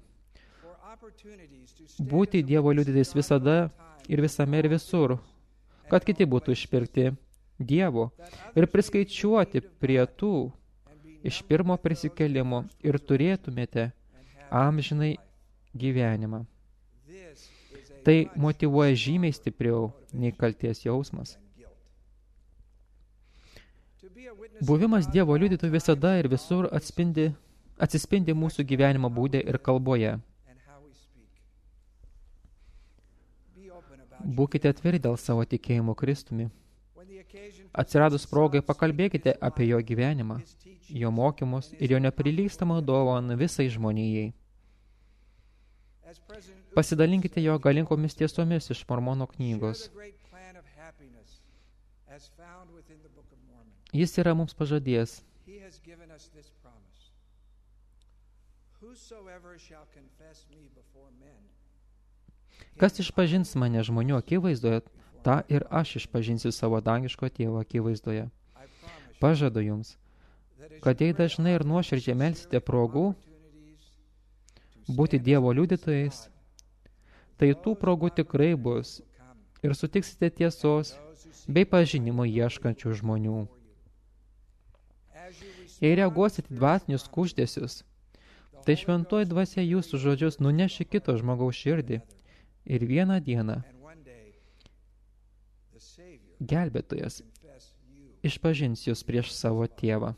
būti Dievo liudytojais visada ir visame ir visur, kad kiti būtų išpirkti Dievo ir priskaičiuoti prie tų iš pirmo prisikėlimo ir turėtumėte amžinai gyvenimą. Tai motyvuoja žymiai stipriau nei kalties jausmas. Buvimas Dievo liudytojų visada ir visur atspindi, atsispindi mūsų gyvenimo būde ir kalboje. Būkite atviri dėl savo tikėjimo Kristumi. Atsiradus progai pakalbėkite apie jo gyvenimą, jo mokymus ir jo neprilygstamą dovaną visai žmonijai. Pasidalinkite jo galingomis tiesomis iš Mormono knygos. Jis yra mums pažadėjęs. Kas išpažins mane žmonių akivaizdoje, tą ir aš išpažinsiu savo dangiško tėvo akivaizdoje. Pažadu jums, kad jei dažnai ir nuoširdžiai melsite progų būti Dievo liudytojais, tai tų progų tikrai bus ir sutiksite tiesos bei pažinimo ieškančių žmonių. Jei reaguosite dvasinius kuždesius, tai šventoji dvasia jūsų žodžius nuneši kito žmogaus širdį ir vieną dieną gelbėtojas išpažins jūs prieš savo tėvą.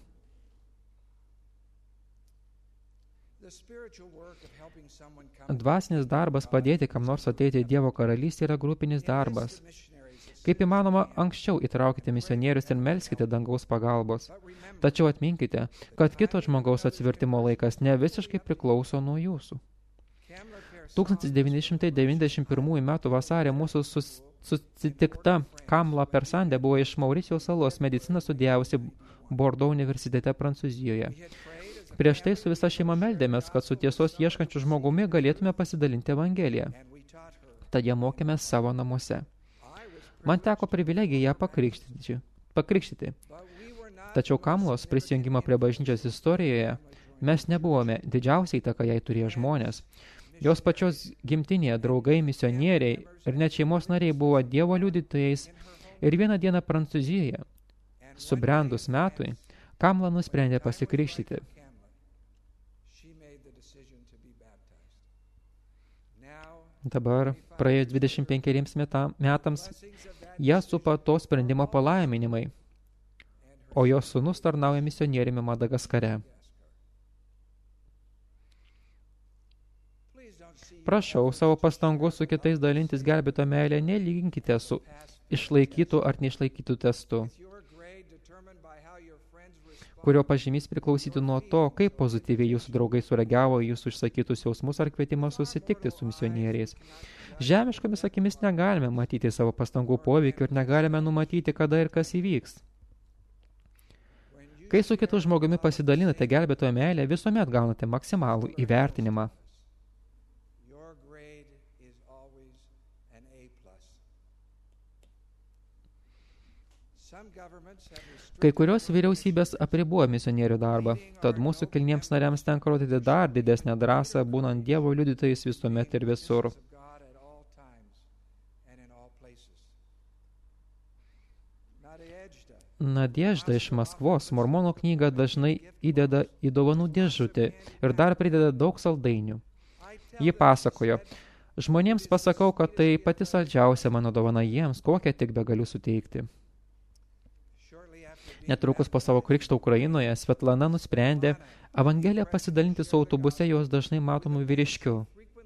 Dvasinis darbas padėti kam nors ateiti į Dievo karalystę yra grupinis darbas. Kaip įmanoma, anksčiau įtraukite misionierius ir melskite dangaus pagalbos. Tačiau atminkite, kad kito žmogaus atsivertimo laikas ne visiškai priklauso nuo jūsų. tūkstantis devyni šimtai devyniasdešimt pirmųjų metų vasarį mūsų sus, susitikta Kamla Persandė buvo iš Mauricijos salos mediciną studijavusi Bordo universitete Prancūzijoje. Prieš tai su visa šeima meldėmės, kad su tiesos ieškančiu žmogumi galėtume pasidalinti Evangeliją. Tad ją mokėmės savo namuose. Man teko privilegija ją pakrikštyti. pakrikštyti. Tačiau Kamlos prisijungimo prie bažnyčios istorijoje mes nebuvome, didžiausiai įtaką jai turėjo žmonės. Jos pačios gimtinėje draugai, misionieriai ir net šeimos nariai buvo Dievo liudytojais ir vieną dieną Prancūzijoje, subrendus metui, Kamla nusprendė pasikrikštyti. Dabar, praėjus dvidešimt penkeriems metams, ją supa to sprendimo palaiminimai, o jos sūnus tarnauja misionieriumi Madagaskare. Prašau, savo pastangų su kitais dalintis gelbėto meilę nelyginkite su išlaikytų ar neišlaikytų testu, kurio pažymys priklausytų nuo to, kaip pozityviai jūsų draugai sureagavo į jūsų išsakytus jausmus ar kvietimą susitikti su misionieriais. Žemiškomis akimis negalime matyti savo pastangų poveikio ir negalime numatyti, kada ir kas įvyks. Kai su kitu žmogumi pasidalinate gelbėtojo meilę, visuomet gaunate maksimalų įvertinimą. Kai kurios vyriausybės apribuoja misionierių darbą, tad mūsų kilniems nariams tenka rodyti dar didesnę drąsą, būnant Dievo liudytojais visuomet ir visur. Nadiežda iš Maskvos mormonų knygą dažnai įdeda į dovanų dėžutę ir dar prideda daug saldainių. Ji pasakojo, žmonėms pasakau, kad tai pati saldžiausia mano dovana jiems, kokią tik begaliu suteikti. Netrukus po savo krikšto Ukrainoje Svetlana nusprendė Evangeliją pasidalinti su autobuse jos dažnai matomų vyriškiu.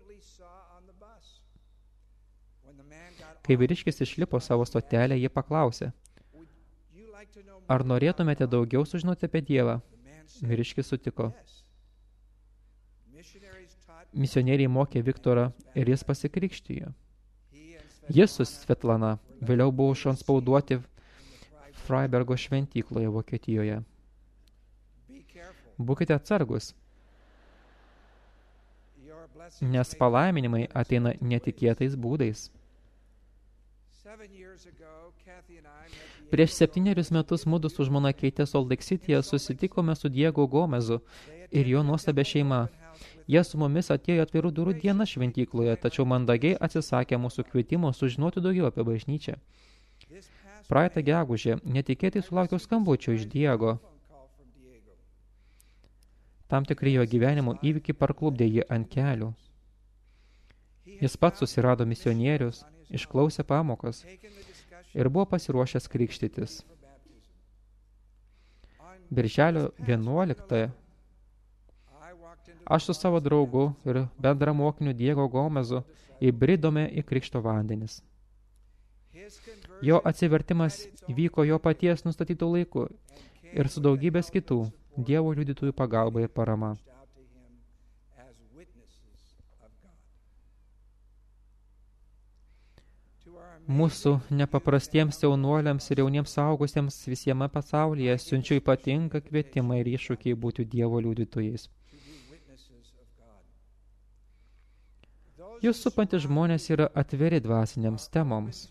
Kai vyriškis išlipo savo stotelę, ji paklausė, ar norėtumėte daugiau sužinoti apie Dievą? Vyriškis sutiko. Misionieriai mokė Viktorą ir jis pasikrikštijo. Jis su Svetlana vėliau buvo šanspauduoti Freibergo šventykloje Vokietijoje. Būkite atsargus, nes palaiminimai ateina netikėtais būdais. Prieš septynerius metus mudu su žmona Keite Salt Lake Cityje susitikome su Diego Gomezu ir jo nuostabia šeima. Jie su mumis atėjo atvirų durų dieną šventykloje, tačiau mandagiai atsisakė mūsų kvietimo sužinoti daugiau apie bažnyčią. Praeitą gegužę netikėtai sulaukiau skambučio iš Diego. Tam tikri jo gyvenimo įvykiai parklupdė jį ant kelių. Jis pats susirado misionierius, išklausė pamokas ir buvo pasiruošęs krikštytis. Birželio vienuoliktąją aš su savo draugu ir bendramokiniu Diego Gomezu įbridome į krikšto vandenis. Jo atsivertimas vyko jo paties nustatytų laiku ir su daugybės kitų Dievo liudytojų pagalba ir parama. Mūsų nepaprastiems jaunuoliams ir jauniems saugusiems visiame pasaulyje siunčiu ypatingą kvietimą ir iššūkį būti Dievo liudytojais. Jūs supantys žmonės yra atviri dvasiniams temoms.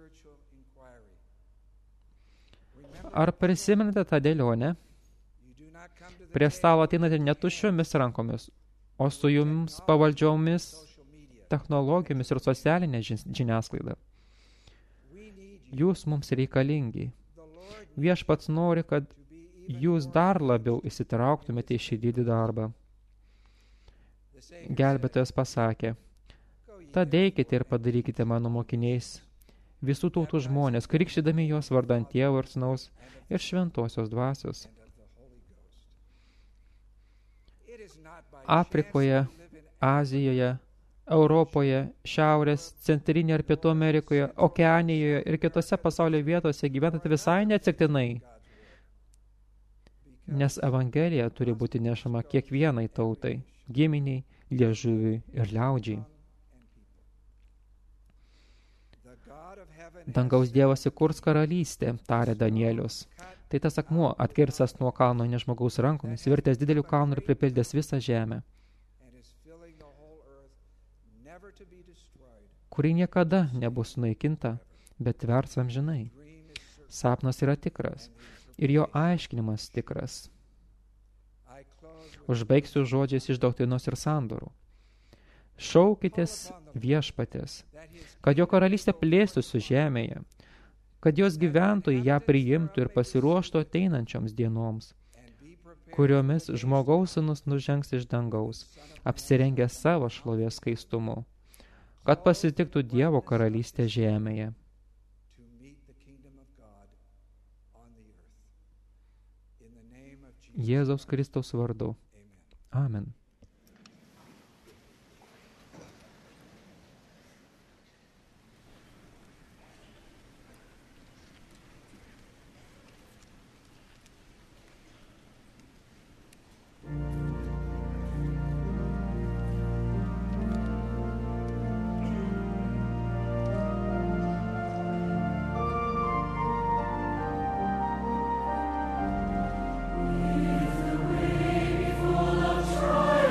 Ar prisimenate tą dėlionę? Prie stalo ateinate ne tuščiomis rankomis, o su jums pavaldžiomis technologijomis ir socialinė žiniasklaida. Jūs mums reikalingi. Viešpats nori, kad jūs dar labiau įsitrauktumėte į šį didį darbą. Gelbėtojas pasakė, tad eikite ir padarykite mano mokiniais visų tautų žmonės, krikštydami juos vardant Tėvo ir Sūnaus ir Šventosios Dvasios. Afrikoje, Azijoje, Europoje, Šiaurės, Centrinėje ir Pietų Amerikoje, Okeanijoje ir kitose pasaulio vietose gyvenate visai neatsitiktinai. Nes Evangelija turi būti nešama kiekvienai tautai, giminiai, liežuviui ir liaudžiai. Dangaus Dievas įkurs karalystę, tarė Danielius. Tai tas akmuo, atkirstas nuo kalno ne žmogaus rankomis, virtęs didelių kalnų ir pripildęs visą žemę, kuri niekada nebus sunaikinta, bet tvers amžinai. Sapnas yra tikras ir jo aiškinimas tikras. Užbaigsiu žodžiais iš Doktrinos ir sandorų. Šaukitės viešpatės, kad jo karalystė plėstųsi žemėje, kad jos gyventojai ją priimtų ir pasiruoštų ateinančioms dienoms, kuriomis žmogaus sūnus nužengs iš dangaus, apsirengęs savo šlovės skaistumu, kad pasitiktų Dievo karalystė žemėje. Jėzaus Kristaus vardu. Amen. Trial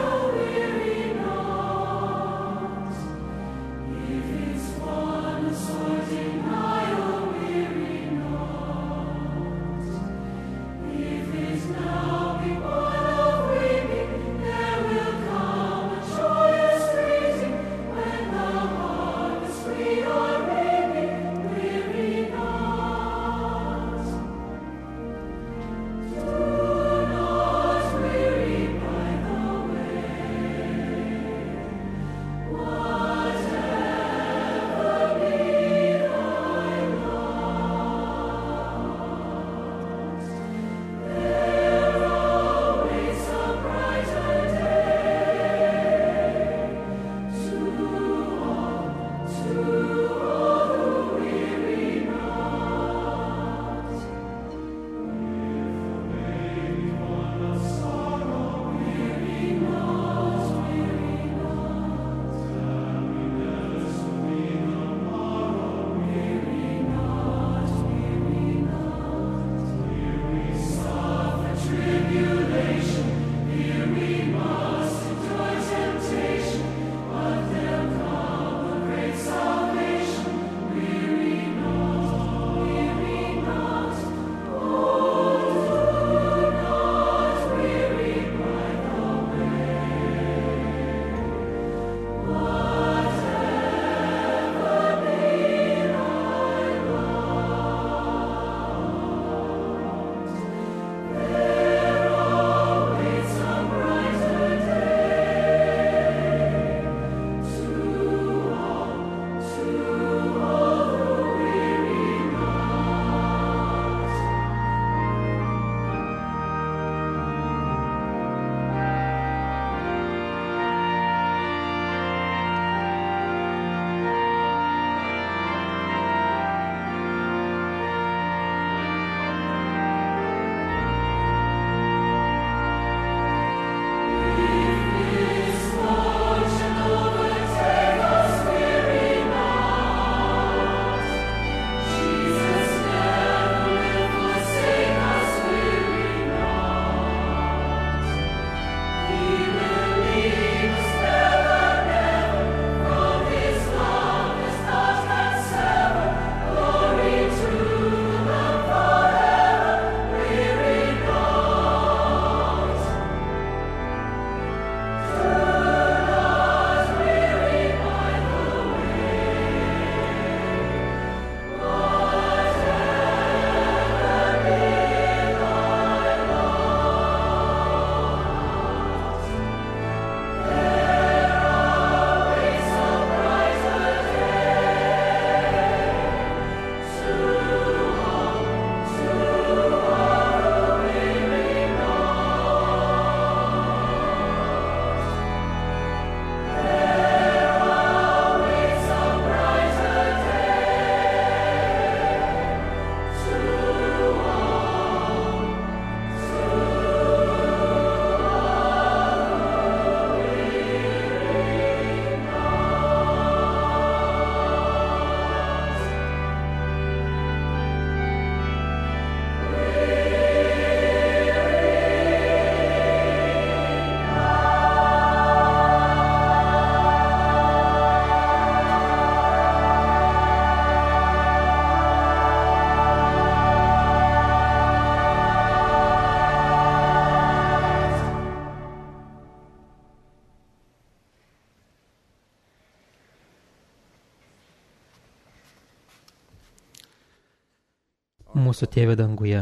Mūsų Tėve danguje,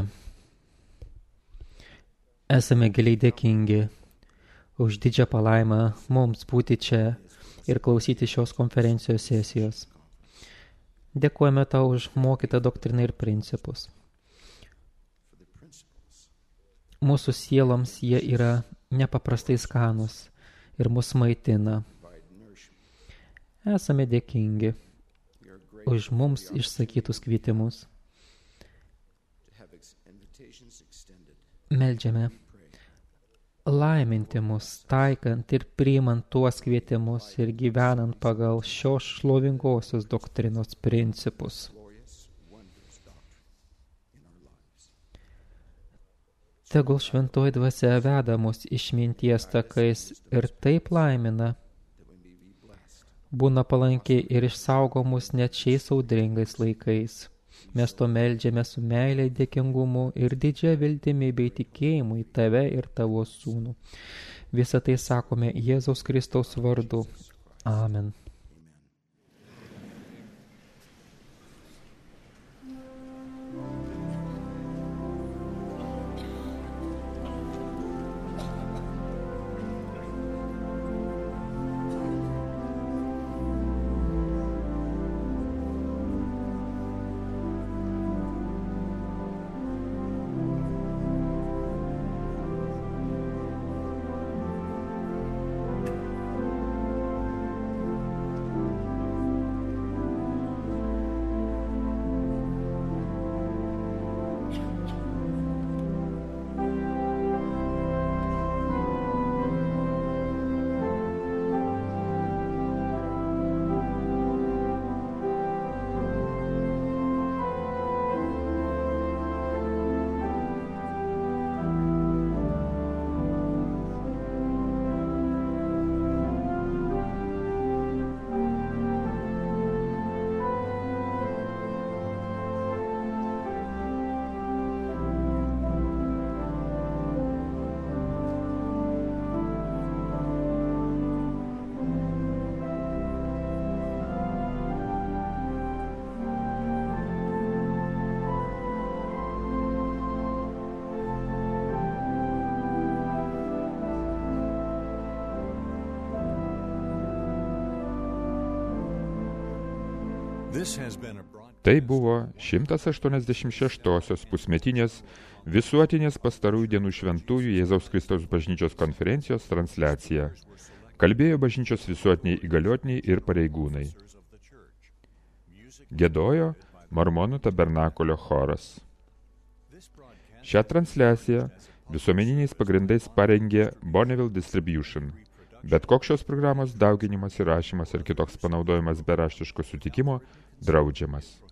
esame giliai dėkingi už didžią palaimą mums būti čia ir klausyti šios konferencijos sesijos. Dėkojame Tau už mokytą doktriną ir principus. Mūsų sieloms jie yra nepaprastai skanus ir mus maitina. Esame dėkingi už mums išsakytus kvietimus. Meldžiame laiminti mus, taikant ir priimant tuos kvietimus ir gyvenant pagal šios šlovingosios doktrinos principus. Tegul šventoji dvasia veda mus išminties takais ir taip laimina, būna palankiai ir išsaugo mus net šiais audringais laikais. Mes to meldžiame su meilė, dėkingumu ir didžia viltimi bei tikėjimu į Tave ir Tavo Sūnų. Visą tai sakome Jėzaus Kristaus vardu. Amen. Tai buvo šimtas aštuoniasdešimt šeštosios pusmetinės visuotinės pastarųjų dienų šventųjų Jėzaus Kristaus bažnyčios konferencijos transliacija. Kalbėjo bažnyčios visuotiniai įgaliotiniai ir pareigūnai. Giedojo Mormonų tabernakulio choras. Šią transliaciją visuomeniniais pagrindais parengė Bonneville Distribution. Bet koks šios programos dauginimas, įrašymas ir kitoks panaudojimas be raštiško sutikimo draudžiamas.